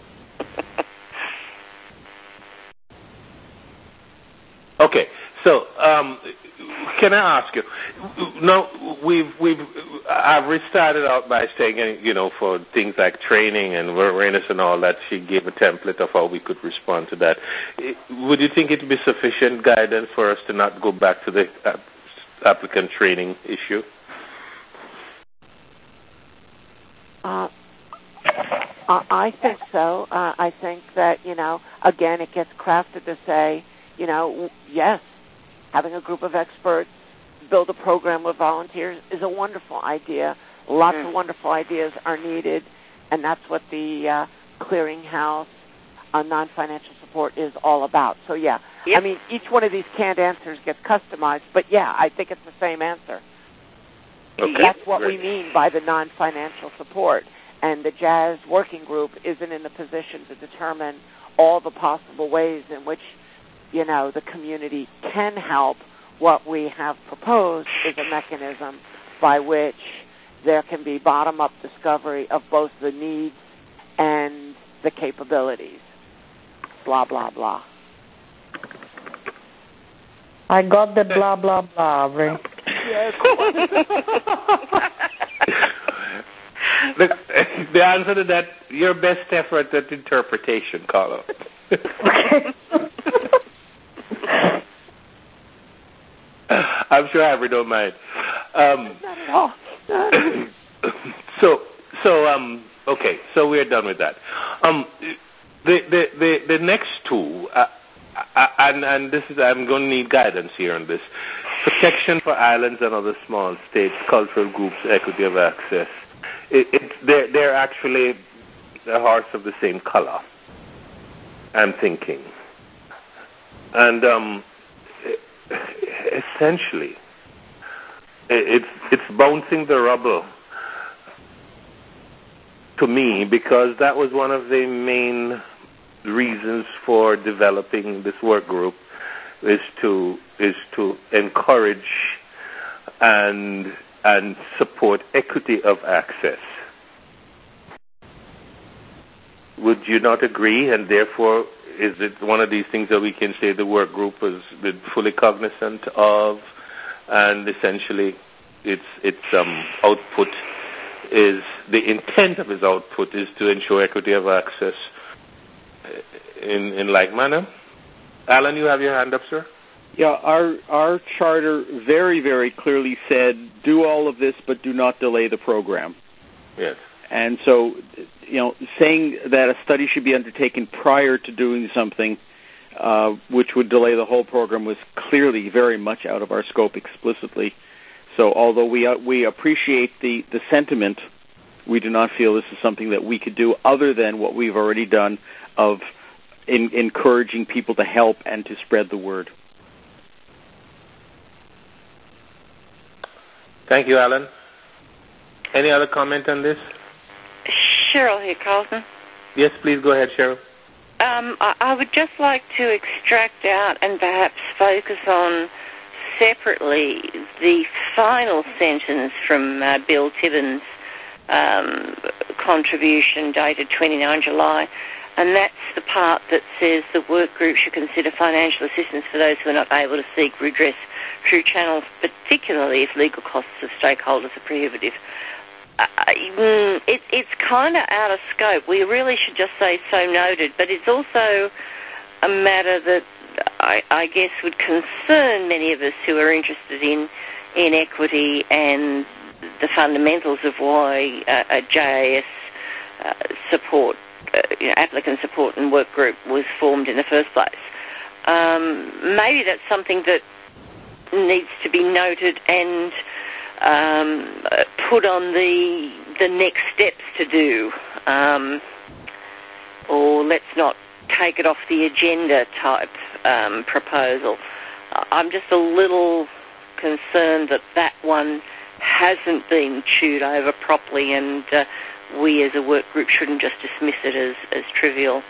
Okay, so can I ask you? No, I've restarted out by saying, for things like training and awareness and all that, she gave a template of how we could respond to that. Would you think it would be sufficient guidance for us to not go back to the applicant training issue? I think so. I think that, again, it gets crafted to say, yes, having a group of experts build a program with volunteers is a wonderful idea. Lots of wonderful ideas are needed, and that's what the clearinghouse on non-financial support is all about. So, I mean, each one of these canned answers gets customized, but, I think it's the same answer. Okay. That's what we mean by the non-financial support, and the JAS working group isn't in the position to determine all the possible ways in which the community can help. What we have proposed is a mechanism by which there can be bottom-up discovery of both the needs and the capabilities. Blah, blah, blah. I got the blah, blah, blah, Ray. Yes. The answer to that, your best effort at interpretation, Carlo. I'm sure Avery don't mind. Not at all. Okay, so we're done with that. The next two, and this is, I'm going to need guidance here on this. Protection for islands and other small states, cultural groups, equity of access. They're actually a horse of the same color, I'm thinking. And essentially, it's bouncing the rubble to me, because that was one of the main reasons for developing this work group, is to encourage and support equity of access. Would you not agree? And therefore, is it one of these things that we can say the work group was fully cognizant of, and essentially its output is, the intent of its output is to ensure equity of access in like manner? Alan, you have your hand up, sir? Yeah, our charter very, very clearly said, do all of this, but do not delay the program. Yes. And so, saying that a study should be undertaken prior to doing something which would delay the whole program was clearly very much out of our scope explicitly. So although we appreciate the sentiment, we do not feel this is something that we could do other than what we've already done of encouraging people to help and to spread the word. Thank you, Alan. Any other comment on this? Cheryl here, Carlton. Yes, please go ahead, Cheryl. I would just like to extract out and perhaps focus on separately the final sentence from Bill Tibbins' contribution dated 29 July, and that's the part that says the work group should consider financial assistance for those who are not able to seek redress through channels, particularly if legal costs of stakeholders are prohibitive. It's kind of out of scope. We really should just say so noted, but it's also a matter that I guess would concern many of us who are interested in equity and the fundamentals of why a JAS support, applicant support and work group was formed in the first place. Maybe that's something that needs to be noted and put on the next steps to do, or let's not take it off the agenda type proposal. I'm just a little concerned that one hasn't been chewed over properly, and we as a work group shouldn't just dismiss it as trivial.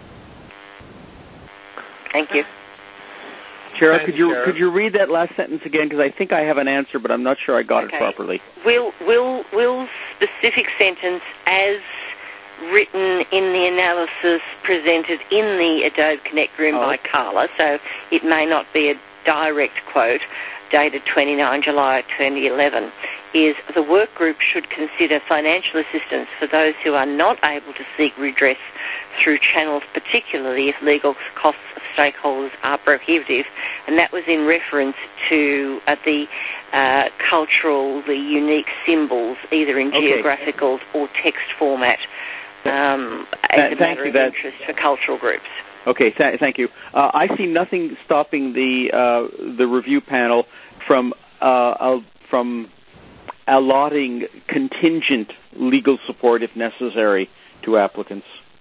Thank you. Cheryl, could you read that last sentence again? Because I think I have an answer, but I'm not sure I got it properly. Will specific sentence as written in the analysis presented in the Adobe Connect room by Carla, so it may not be a direct quote, dated 29 July 2011, is the work group should consider financial assistance for those who are not able to seek redress through channels, particularly if legal costs of stakeholders are prohibitive. And that was in reference to the unique symbols, either in geographical or text format, as a matter of interest for cultural groups. Okay, thank you. I see nothing stopping the review panel from allotting contingent legal support if necessary to applicants.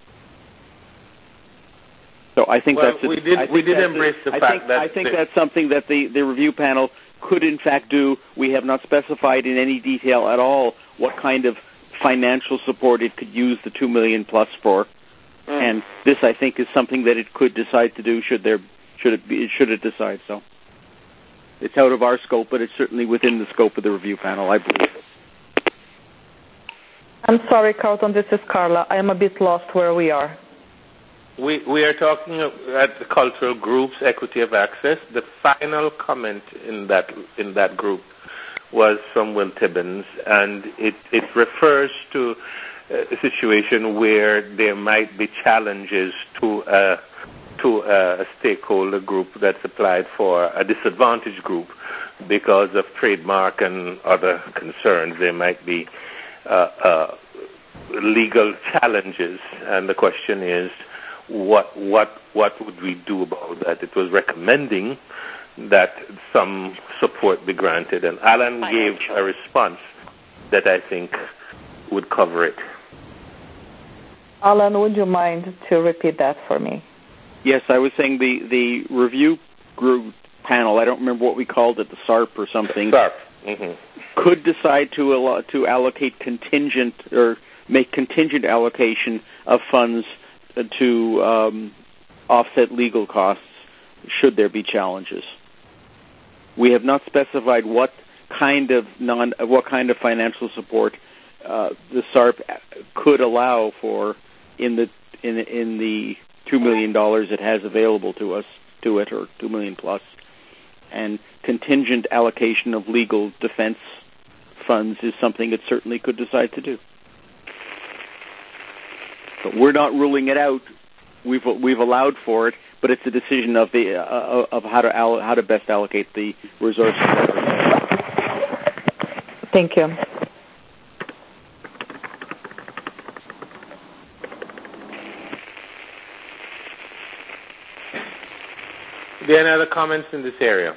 So I think we did embrace the fact that I think that's something that the review panel could in fact do. We have not specified in any detail at all what kind of financial support it could use the $2 million plus for. And this, I think, is something that it could decide to do should it decide so. It's out of our scope, but it's certainly within the scope of the review panel, I believe. I'm sorry, Carlton, this is Carla. I am a bit lost where we are. We are talking at the cultural groups, equity of access. The final comment in that group was from Will Tibbins, and it refers to a situation where there might be challenges to a stakeholder group that's applied for a disadvantaged group because of trademark and other concerns. There might be legal challenges, and the question is, what would we do about that? It was recommending that some support be granted, and Alan gave a response that I think would cover it. Alan, would you mind to repeat that for me? Yes, I was saying the review group panel, I don't remember what we called it, the SARP or something, could decide to allocate contingent or make contingent allocation of funds to offset legal costs should there be challenges. We have not specified what kind of financial support the SARP could allow for in the $2 million it has available to us, or $2 million plus, and contingent allocation of legal defense funds is something it certainly could decide to do. But we're not ruling it out. We've allowed for it, but it's a decision of how to best allocate the resources. Thank you. Are there any other comments in this area?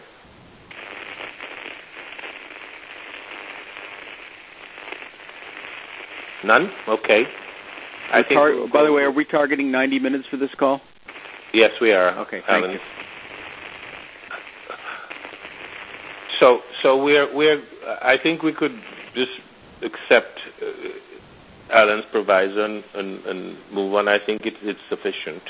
None? Okay. By the way, are we targeting 90 minutes for this call? Yes, we are. Okay, thank you. So we're. I think we could just accept Alan's proviso and move on. I think it's sufficient.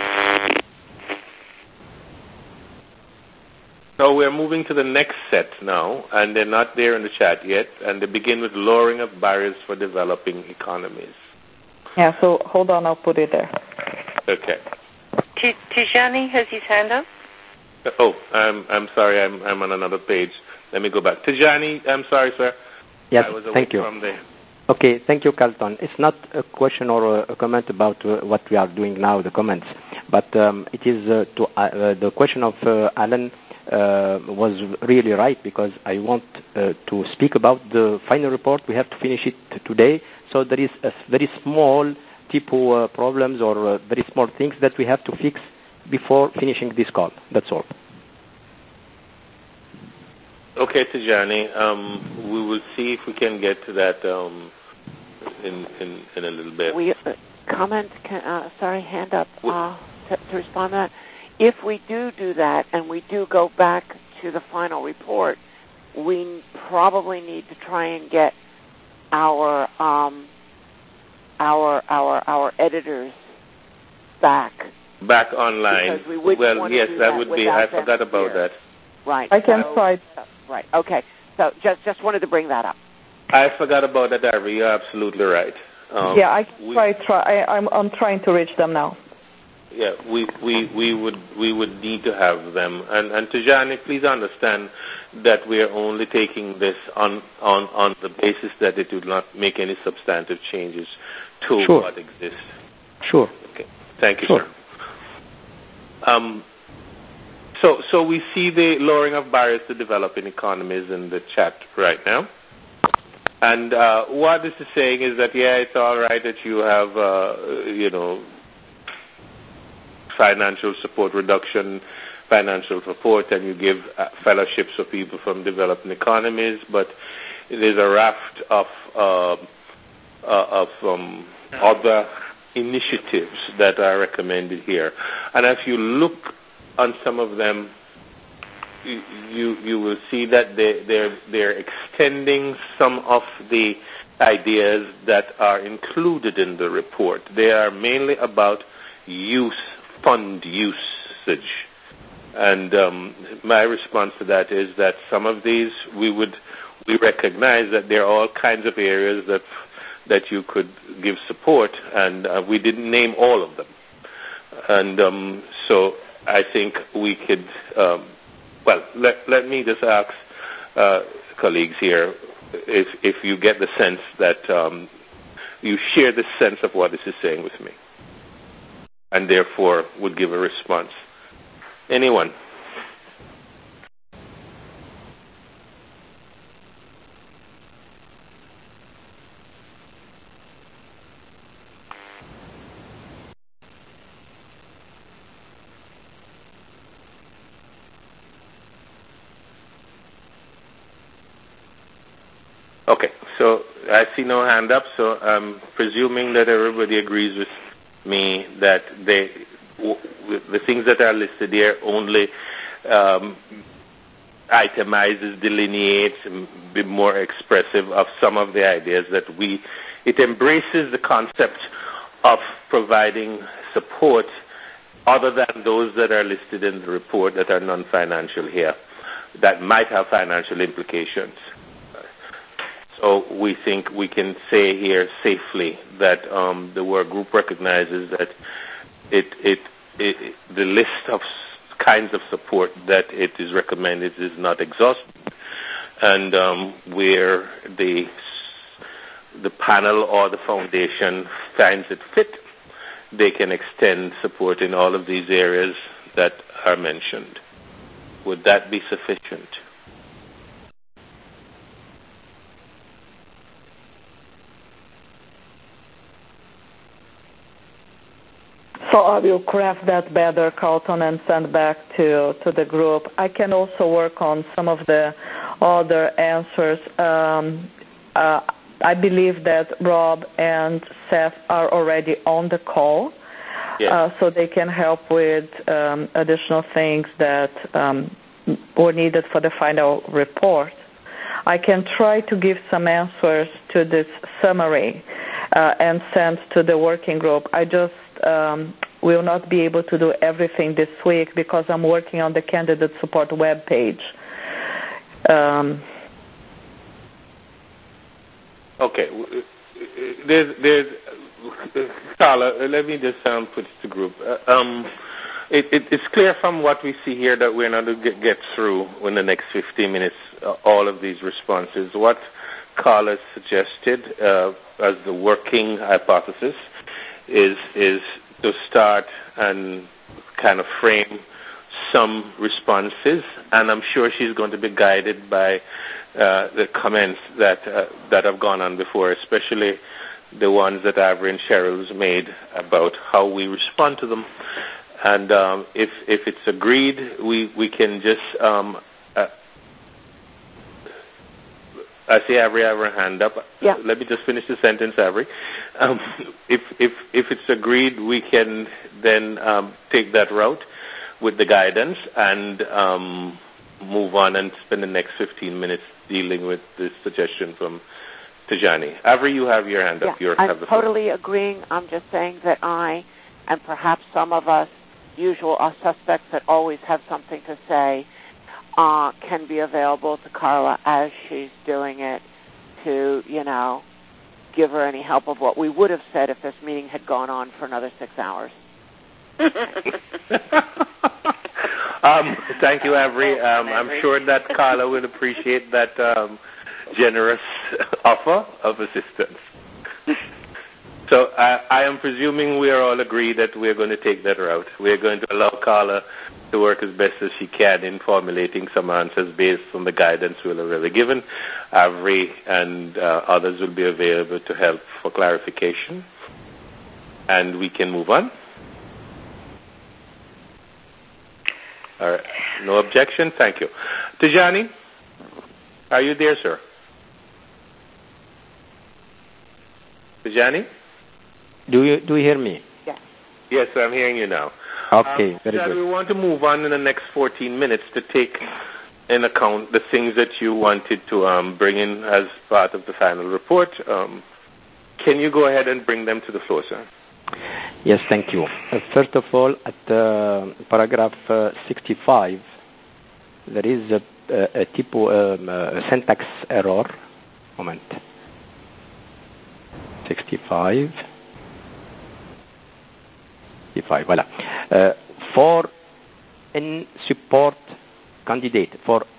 So we're moving to the next set now, and they're not there in the chat yet, and they begin with lowering of barriers for developing economies. Yeah, so hold on, I'll put it there. Okay. Tijani has his hand up. Oh, I'm sorry, I'm on another page. Let me go back. Tijani, I'm sorry, sir. Yes, I was away thank you. From there. Okay, thank you, Carlton. It's not a question or a comment about what we are doing now, the comments, but it is the question of Alan was really right, because I want to speak about the final report. We have to finish it today, so there is a very small typo problems or very small things that we have to fix before finishing this call. That's all. Okay, Tijani. We will see if we can get to that in a little bit. Hand up to respond to that. If we do that and we do go back to the final report, we probably need to try and get our editors back online. Because we wouldn't yes, do that would be. I forgot about that. Right. I can try. Right. Okay. So just wanted to bring that up. I forgot about that, Ivy. You're absolutely right. I can try. I'm trying to reach them now. Yeah, we would need to have them. And Tijani, please understand that we are only taking this on the basis that it would not make any substantive changes to what exists. Sure. Okay. Thank you, sure. sir. So we see the lowering of barriers to developing economies in the chat right now. And what this is saying is that, it's all right that you have, financial support reduction, financial support, and you give fellowships for people from developing economies, but there's a raft of other initiatives that are recommended here. And if you look on some of them, you will see that they're extending some of the ideas that are included in the report. They are mainly about fund usage. And my response to that is that some of these we recognize that there are all kinds of areas that you could give support, and we didn't name all of them. And so I think we could, let me just ask colleagues here if you get the sense that you share the sense of what this is saying with me, and therefore would give a response. Anyone? Okay, so I see no hand up, so I'm presuming that everybody agrees with me that the things that are listed here only itemizes, delineates, and be more expressive of some of the ideas that it embraces the concept of providing support other than those that are listed in the report that are non-financial here, that might have financial implications. So we think we can say here safely that the work group recognizes that the list of kinds of support that it is recommended is not exhaustive, and where the panel or the foundation finds it fit, they can extend support in all of these areas that are mentioned. Would that be sufficient? So I will craft that better, Carlton, and send back to the group. I can also work on some of the other answers. I believe that Rob and Seth are already on the call, so they can help with additional things that were needed for the final report. I can try to give some answers to this summary and send to the working group. I just will not be able to do everything this week because I'm working on the candidate support webpage. Okay. There's Carla, let me just put it to group. It's clear from what we see here that we're not going to get through in the next 15 minutes all of these responses. What Carla suggested as the working hypothesis is to start and kind of frame some responses, and I'm sure she's going to be guided by the comments that have gone on before, especially the ones that Avery and Cheryl's made about how we respond to them. And if it's agreed, we can just I see Avery have her hand up. Yeah. Let me just finish the sentence, Avery. If it's agreed, we can then take that route with the guidance and move on and spend the next 15 minutes dealing with this suggestion from Tijani. Avery, you have your hand up. Yeah, I'm totally agreeing. I'm just saying that I, and perhaps some of us, usual suspects that always have something to say, can be available to Carla as she's doing it to, give her any help of what we would have said if this meeting had gone on for another 6 hours. Thank you, Avery. I'm sure that Carla will appreciate that generous offer of assistance. So I am presuming we are all agreed that we're going to take that route. We're going to allow Carla to work as best as she can in formulating some answers based on the guidance we'll already given. Avery and others will be available to help for clarification. And we can move on. All right. No objection? Thank you. Tijani, are you there, sir? Tijani? Do you hear me? Yes. Yes, I'm hearing you now. Okay, very good. We want to move on in the next 14 minutes to take in account the things that you wanted to bring in as part of the final report. Can you go ahead and bring them to the floor, sir? Yes, thank you. First of all, at paragraph 65, there is a syntax error. Moment. 65. Voilà. For a support candidate.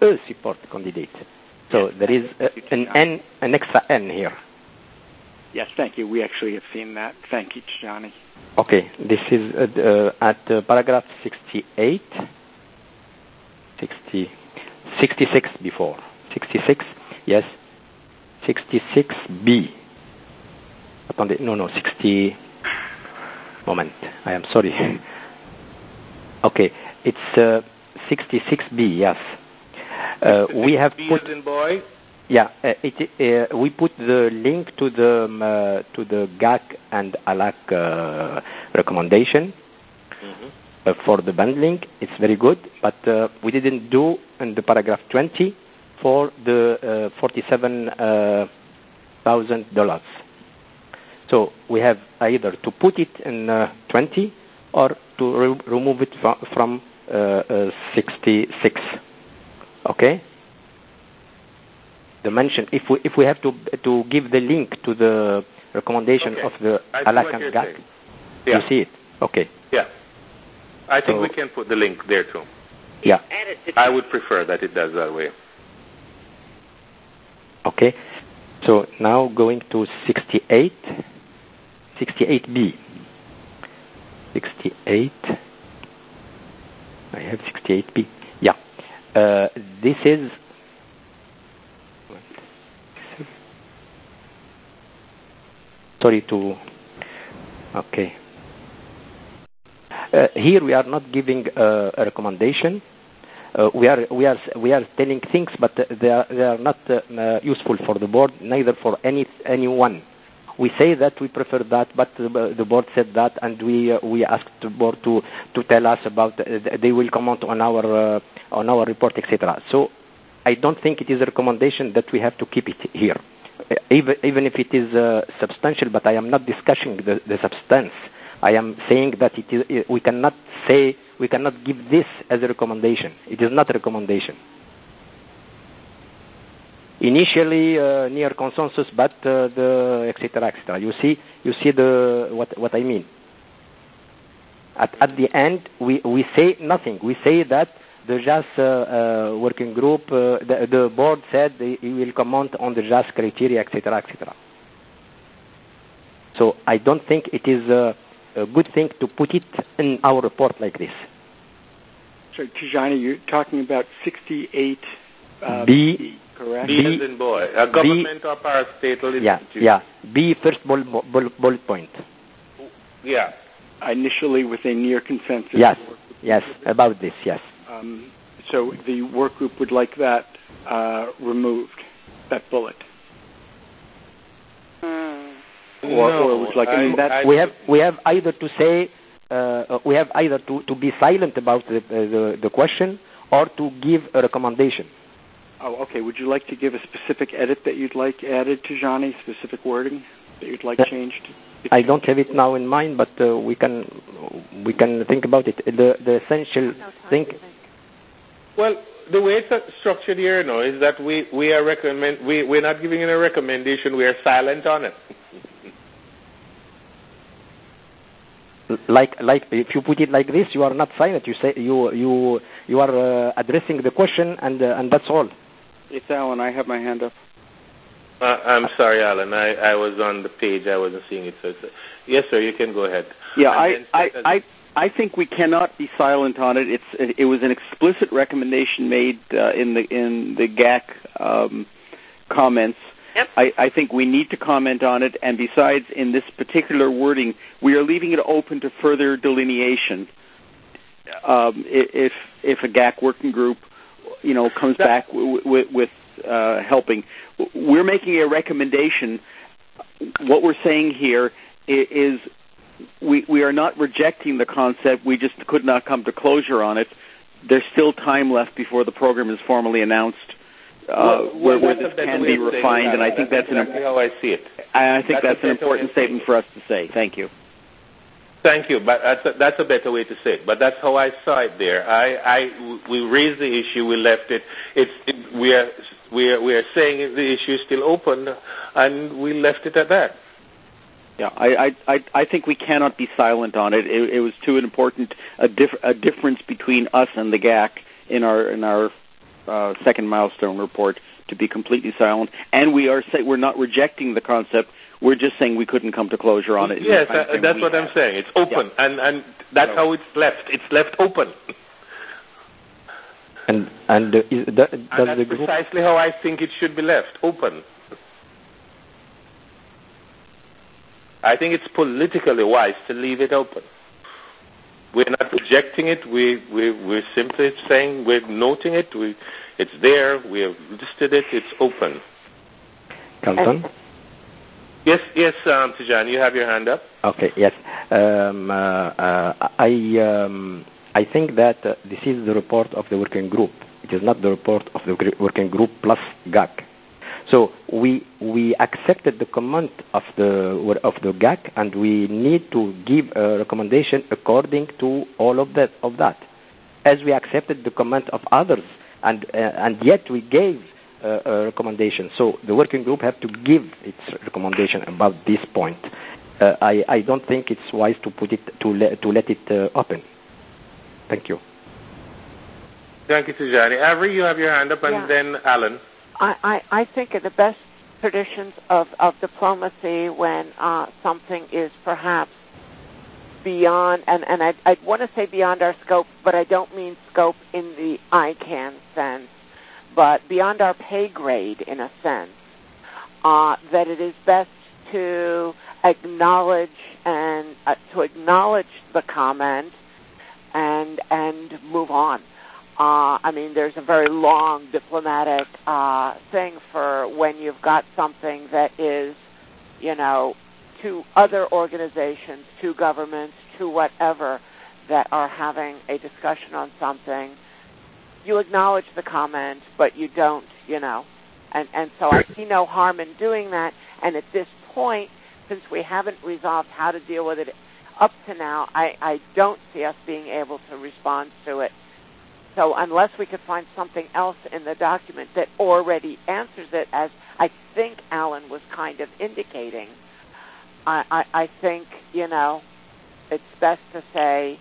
So there is an extra N here. Yes, thank you. We actually have seen that. Thank you, Johnny. Okay, this is at paragraph 68. 66 before. 66, yes. 66B. No, 60... Moment, I am sorry. Okay, it's 66B, yes. We have put... B as in boy? Yeah, we put the link to the GAC and ALAC recommendation for the bundling. It's very good, but we didn't do in the paragraph 20 for the $47,000. So we have either to put it in 20 or to remove it from 66. Okay. The mention, if we have to give the link to the recommendation of the ALAC and GAC, you see it? Okay. Yeah. I think we can put the link there too. Yeah. I would prefer that it does that way. Okay. So now going to 68. 68B. 68. I have 68B. Yeah. This is... Sorry to... Okay. Here we are not giving a recommendation. We are telling things, but they are not useful for the board, neither for anyone. We say that we prefer that, but the board said that, and we asked the board to tell us about. They will comment on our report, etc. So I don't think it is a recommendation that we have to keep it here, even if it is substantial. But I am not discussing the substance. I am saying that we cannot give this as a recommendation. It is not a recommendation. Initially near consensus, but the etc. etc. You see what I mean. At the end, we say nothing. We say that the JAS working group, the board said he will comment on the JAS criteria, etc. etc. So I don't think it is a good thing to put it in our report like this. So Tijani, you're talking about 68 B. Correct. B as in boy. A government or parastatal institution. Yeah. B first bullet point. Yeah. Initially with a near consensus. Yes, about this, yes. So the work group would like that removed. that bullet. Or would you like that we have either to say we have either to be silent about the question or to give a recommendation. Oh, okay. Would you like to give a specific edit that you'd like added to Johnny, specific wording that you'd like changed? I don't have it now in mind, but we can think about it. The essential thing. Well, the way it's structured here now is that we're not giving it a recommendation. We are silent on it. Like if you put it like this, you are not silent. You say you are addressing the question, and that's all. It's Alan. I have my hand up. I'm sorry, Alan. I was on the page. I wasn't seeing it. So yes, sir. You can go ahead. Yeah, I think we cannot be silent on it. It was an explicit recommendation made in the GAC comments. Yep. I think we need to comment on it, and besides, in this particular wording, we are leaving it open to further delineation. If a GAC working group, comes back with helping, we're making a recommendation. What we're saying here is we are not rejecting the concept. We just could not come to closure on it. There's still time left before the program is formally announced. Where this can be refined, and I think that's how I see it. I think that's an important statement for us to say. Thank you. Thank you, but that's a better way to say it. But that's how I saw it there. We raised the issue, we left it. We are saying the issue is still open, and we left it at that. Yeah, I think we cannot be silent on it. It was too important a difference between us and the GAC in our second milestone report to be completely silent, and we're not rejecting the concept. We're just saying we couldn't come to closure on it. Yes, that's what I'm saying. It's open, and that's how it's left. It's left open. And that's precisely how I think it should be left open. I think it's politically wise to leave it open. We're not rejecting it. We're simply saying we're noting it. It's there. We have listed it. It's open. Carlton? Yes, Tijani, you have your hand up. Okay, yes. I think that this is the report of the working group. It is not the report of the working group plus GAC. So we accepted the comment of the GAC, and we need to give a recommendation according to all of that. As we accepted the comment of others, and yet we gave a recommendation. So the working group have to give its recommendation about this point. I don't think it's wise to put it to let it open. Thank you. Thank you, Tijani. Avery, you have your hand up, and then Alan. I think in the best traditions of diplomacy, when something is perhaps beyond, and I'd want to say beyond our scope, but I don't mean scope in the ICANN sense, but beyond our pay grade in a sense, that it is best to acknowledge the comment and move on. There's a very long diplomatic thing for when you've got something that is, to other organizations, to governments, to whatever, that are having a discussion on something. You acknowledge the comment, but you don't, And so I see no harm in doing that. And at this point, since we haven't resolved how to deal with it up to now, I don't see us being able to respond to it. So unless we could find something else in the document that already answers it, as I think Alan was kind of indicating, I think, it's best to say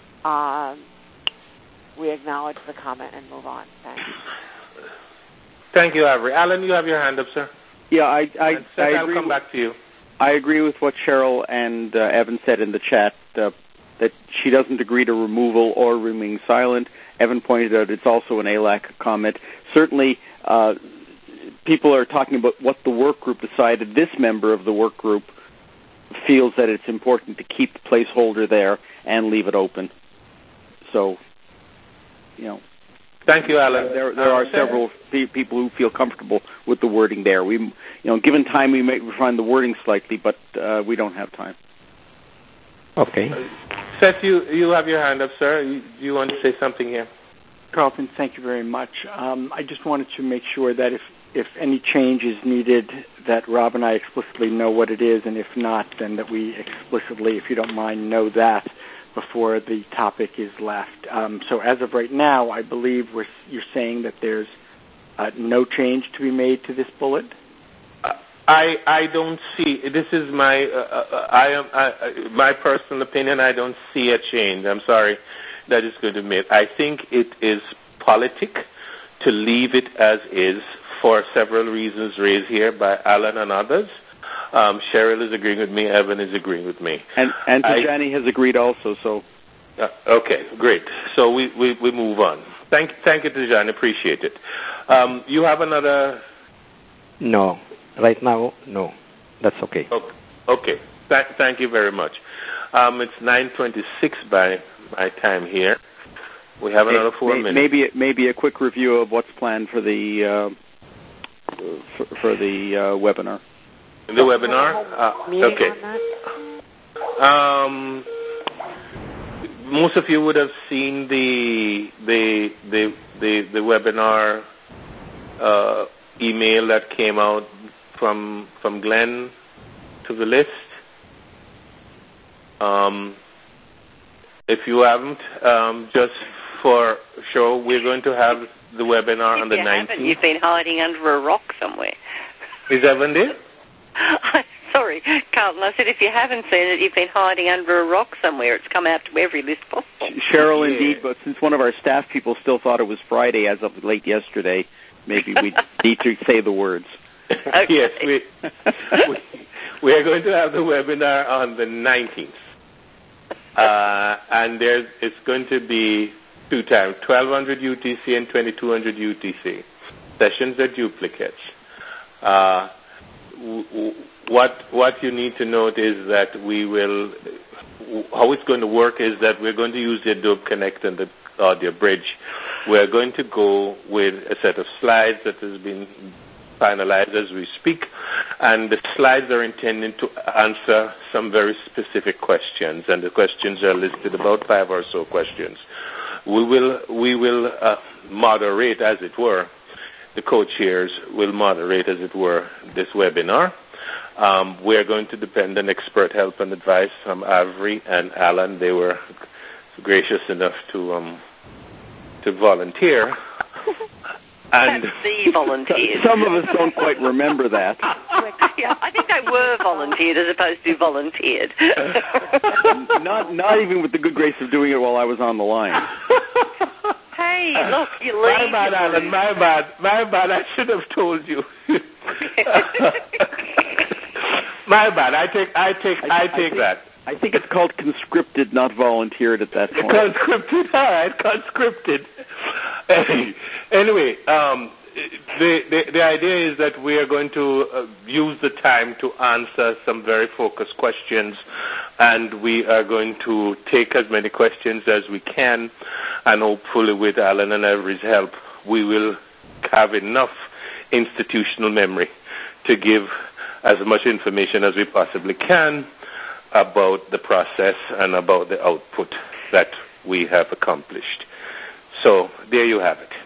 we acknowledge the comment and move on. Thanks. Thank you, Avery. Alan, you have your hand up, sir. Yeah, I I'll come back to you. I agree with what Cheryl and Evan said in the chat, that she doesn't agree to removal or remaining silent. Evan pointed out it's also an ALAC comment. Certainly, people are talking about what the work group decided. This member of the work group feels that it's important to keep the placeholder there and leave it open. So, Thank you, Alan. There are several people who feel comfortable with the wording there. Given time, we may refine the wording slightly, but we don't have time. Okay. Seth, you have your hand up, sir. You want to say something here? Carlton, thank you very much. I just wanted to make sure that if any change is needed, that Rob and I explicitly know what it is, and if not, then that we explicitly, if you don't mind, know that before the topic is left. So as of right now, I believe you're saying that there's no change to be made to this bullet? I don't see. This is my my personal opinion. I don't see a change. I'm sorry that is going to be made. I think it is politic to leave it as is for several reasons raised here by Alan and others. Cheryl is agreeing with me. Evan is agreeing with me. And Tajani has agreed also. So. Okay, great. So we move on. Thank you, Tajani. Appreciate it. You have another? No. Right now, no. That's okay. Okay. Thank you very much. It's 9:26 by my time here. We have another 4 minutes. Maybe a quick review of what's planned for the webinar. The webinar? Okay. Most of you would have seen the webinar email that came out from Glenn to the list. If you haven't, just for show, we're going to have the webinar on the 19th. You've been hiding under a rock somewhere. Is Evan there? Sorry, Carlton. I said if you haven't seen it, you've been hiding under a rock somewhere. It's come out to every list possible. Cheryl, indeed, but since one of our staff people still thought it was Friday as of late yesterday, maybe we need to say the words. Okay. Yes, we are going to have the webinar on the 19th. And it's going to be 2 times, 1200 UTC and 2200 UTC. Sessions are duplicates. What you need to note is that how it's going to work is that we're going to use the Adobe Connect and the Audio Bridge. We're going to go with a set of slides that has been finalized as we speak, and the slides are intended to answer some very specific questions, and the questions are listed, about 5 or so questions. We will moderate, as it were. The co-chairs will moderate, as it were, this webinar. We are going to depend on expert help and advice from Avery and Alan. They were gracious enough to volunteer. And the volunteers. Some of us don't quite remember that. Yeah, I think they were volunteered as opposed to volunteered. Not even with the good grace of doing it while I was on the line. Hey, look, you leave. My bad, Alan. My bad. I should have told you. My bad. I take that. I think it's called conscripted, not volunteered at that point. Conscripted. All right, conscripted. Anyway, the idea is that we are going to use the time to answer some very focused questions, and we are going to take as many questions as we can, and hopefully with Alan and Avery's help, we will have enough institutional memory to give as much information as we possibly can about the process and about the output that we have accomplished. So there you have it.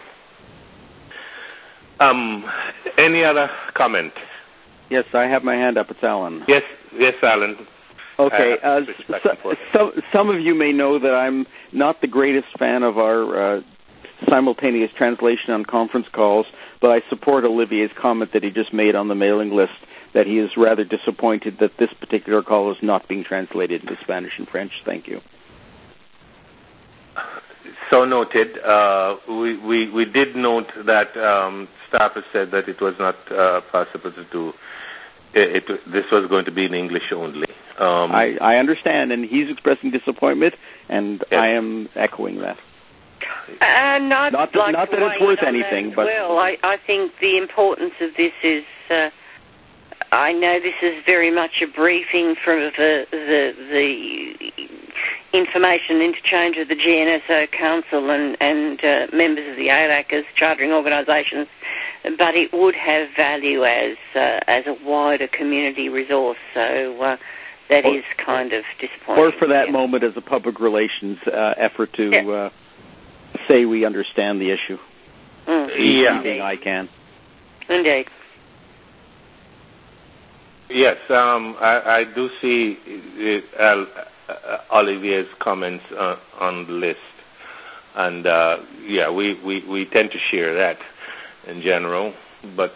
Any other comment? Yes, I have my hand up. It's Alan. Yes, Alan. Okay. Some of you may know that I'm not the greatest fan of our simultaneous translation on conference calls, but I support Olivier's comment that he just made on the mailing list, that he is rather disappointed that this particular call is not being translated into Spanish and French. Thank you. So noted. We did note that staff has said that it was not possible to do it. This was going to be in English only. I understand, and he's expressing disappointment, and yes. I am echoing that. Not that it's worth anything, but well, I think the importance of this is. I know this is very much a briefing for the information interchange with the GNSO Council and members of the ALAC as chartering organisations, but it would have value as a wider community resource. So that is kind of disappointing. Or for that moment as a public relations effort to say we understand the issue. Yeah. I can. Indeed. Yes, I do see Olivier's comments on the list, and we tend to share that in general, but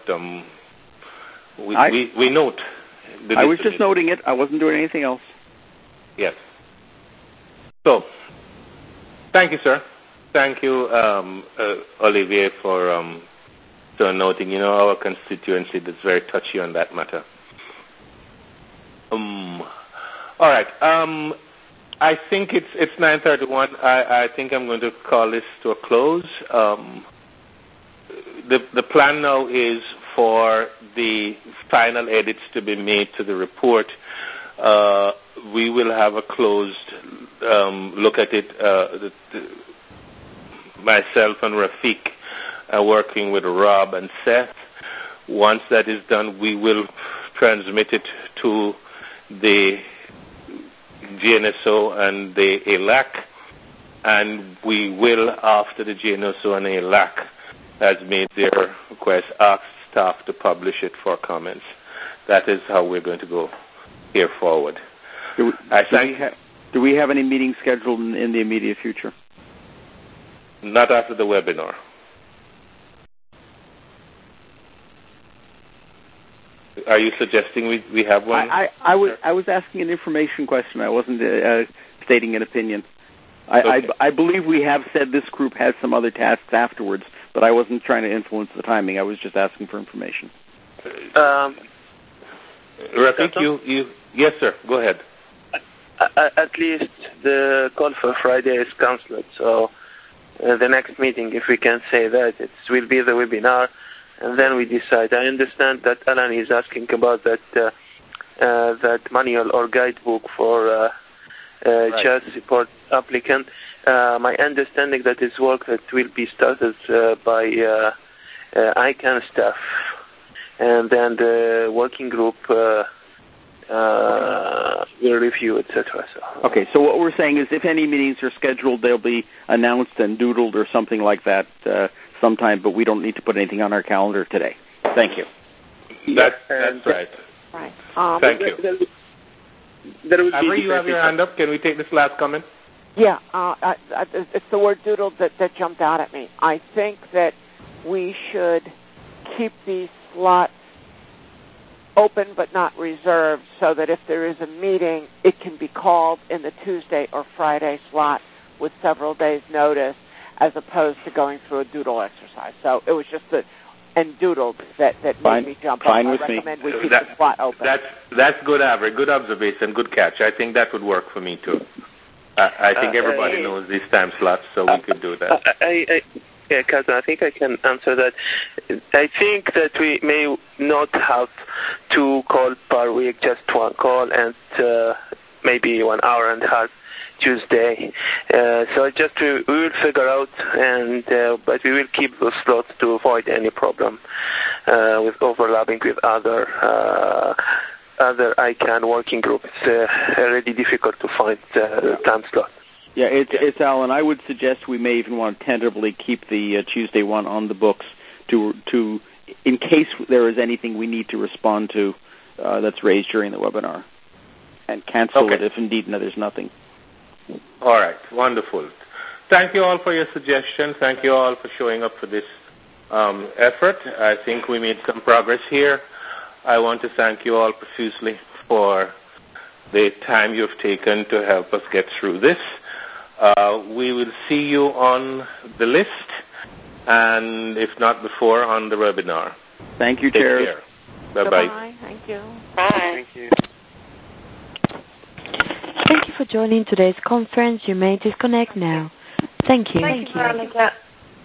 we note. I was just noting it. I wasn't doing anything else. Yes. So, thank you, sir. Thank you, Olivier, for noting. Our constituency is very touchy on that matter. All right. I think it's 9:31. I think I'm going to call this to a close. The plan now is for the final edits to be made to the report. We will have a closed look at it. Myself and Rafiq working with Rob and Seth. Once that is done, we will transmit it to the GNSO and the ALAC, and we will, after the GNSO and ALAC has made their request, ask staff to publish it for comments. That is how we're going to go here forward. Do we have any meetings scheduled in the immediate future? Not after the webinar. Are you suggesting we have one? I was asking an information question. I wasn't stating an opinion. I believe we have said this group has some other tasks afterwards, but I wasn't trying to influence the timing. I was just asking for information. Rafiq, you yes, sir. Go ahead. At least the call for Friday is cancelled, so the next meeting, if we can say that, it will be the webinar, and then we decide. I understand that Alan is asking about that manual or guidebook for child support applicant. My understanding that is work that will be started by ICANN staff, and then the working group will review, etc. Okay, so what we're saying is if any meetings are scheduled, they'll be announced and doodled or something like that sometime, but we don't need to put anything on our calendar today. Thank you. That's right. Right. Thank you. Amber, you have your hand up. Can we take this last comment? Yeah, it's the word doodled that jumped out at me. I think that we should keep these slots open but not reserved, so that if there is a meeting, it can be called in the Tuesday or Friday slot with several days' notice, as opposed to going through a doodle exercise. So it was just and doodled that made me jump up. I recommend we keep the slot open. That's good, Avery. Good observation. Good catch. I think that would work for me too. I think everybody knows these time slots, so we could do that. Yeah, Catherine, I think I can answer that. I think that we may not have 2 calls per week, just 1 call, and maybe 1 hour and a half Tuesday. So we will figure out, but we will keep those slots to avoid any problem with overlapping with other ICANN working groups. It's already difficult to find time slot. Yeah, it's Alan. I would suggest we may even want to tentatively keep the Tuesday one on the books to in case there is anything we need to respond to that's raised during the webinar, and cancel it if indeed there's nothing. All right, wonderful. Thank you all for your suggestions. Thank you all for showing up for this effort. I think we made some progress here. I want to thank you all profusely for the time you've taken to help us get through this. We will see you on the list, and if not before, on the webinar. Thank you, Chair. Bye-bye. Goodbye. Thank you. Bye. Thank you. Thank you for joining today's conference. You may disconnect now. Thank you. Thank you, Veronica.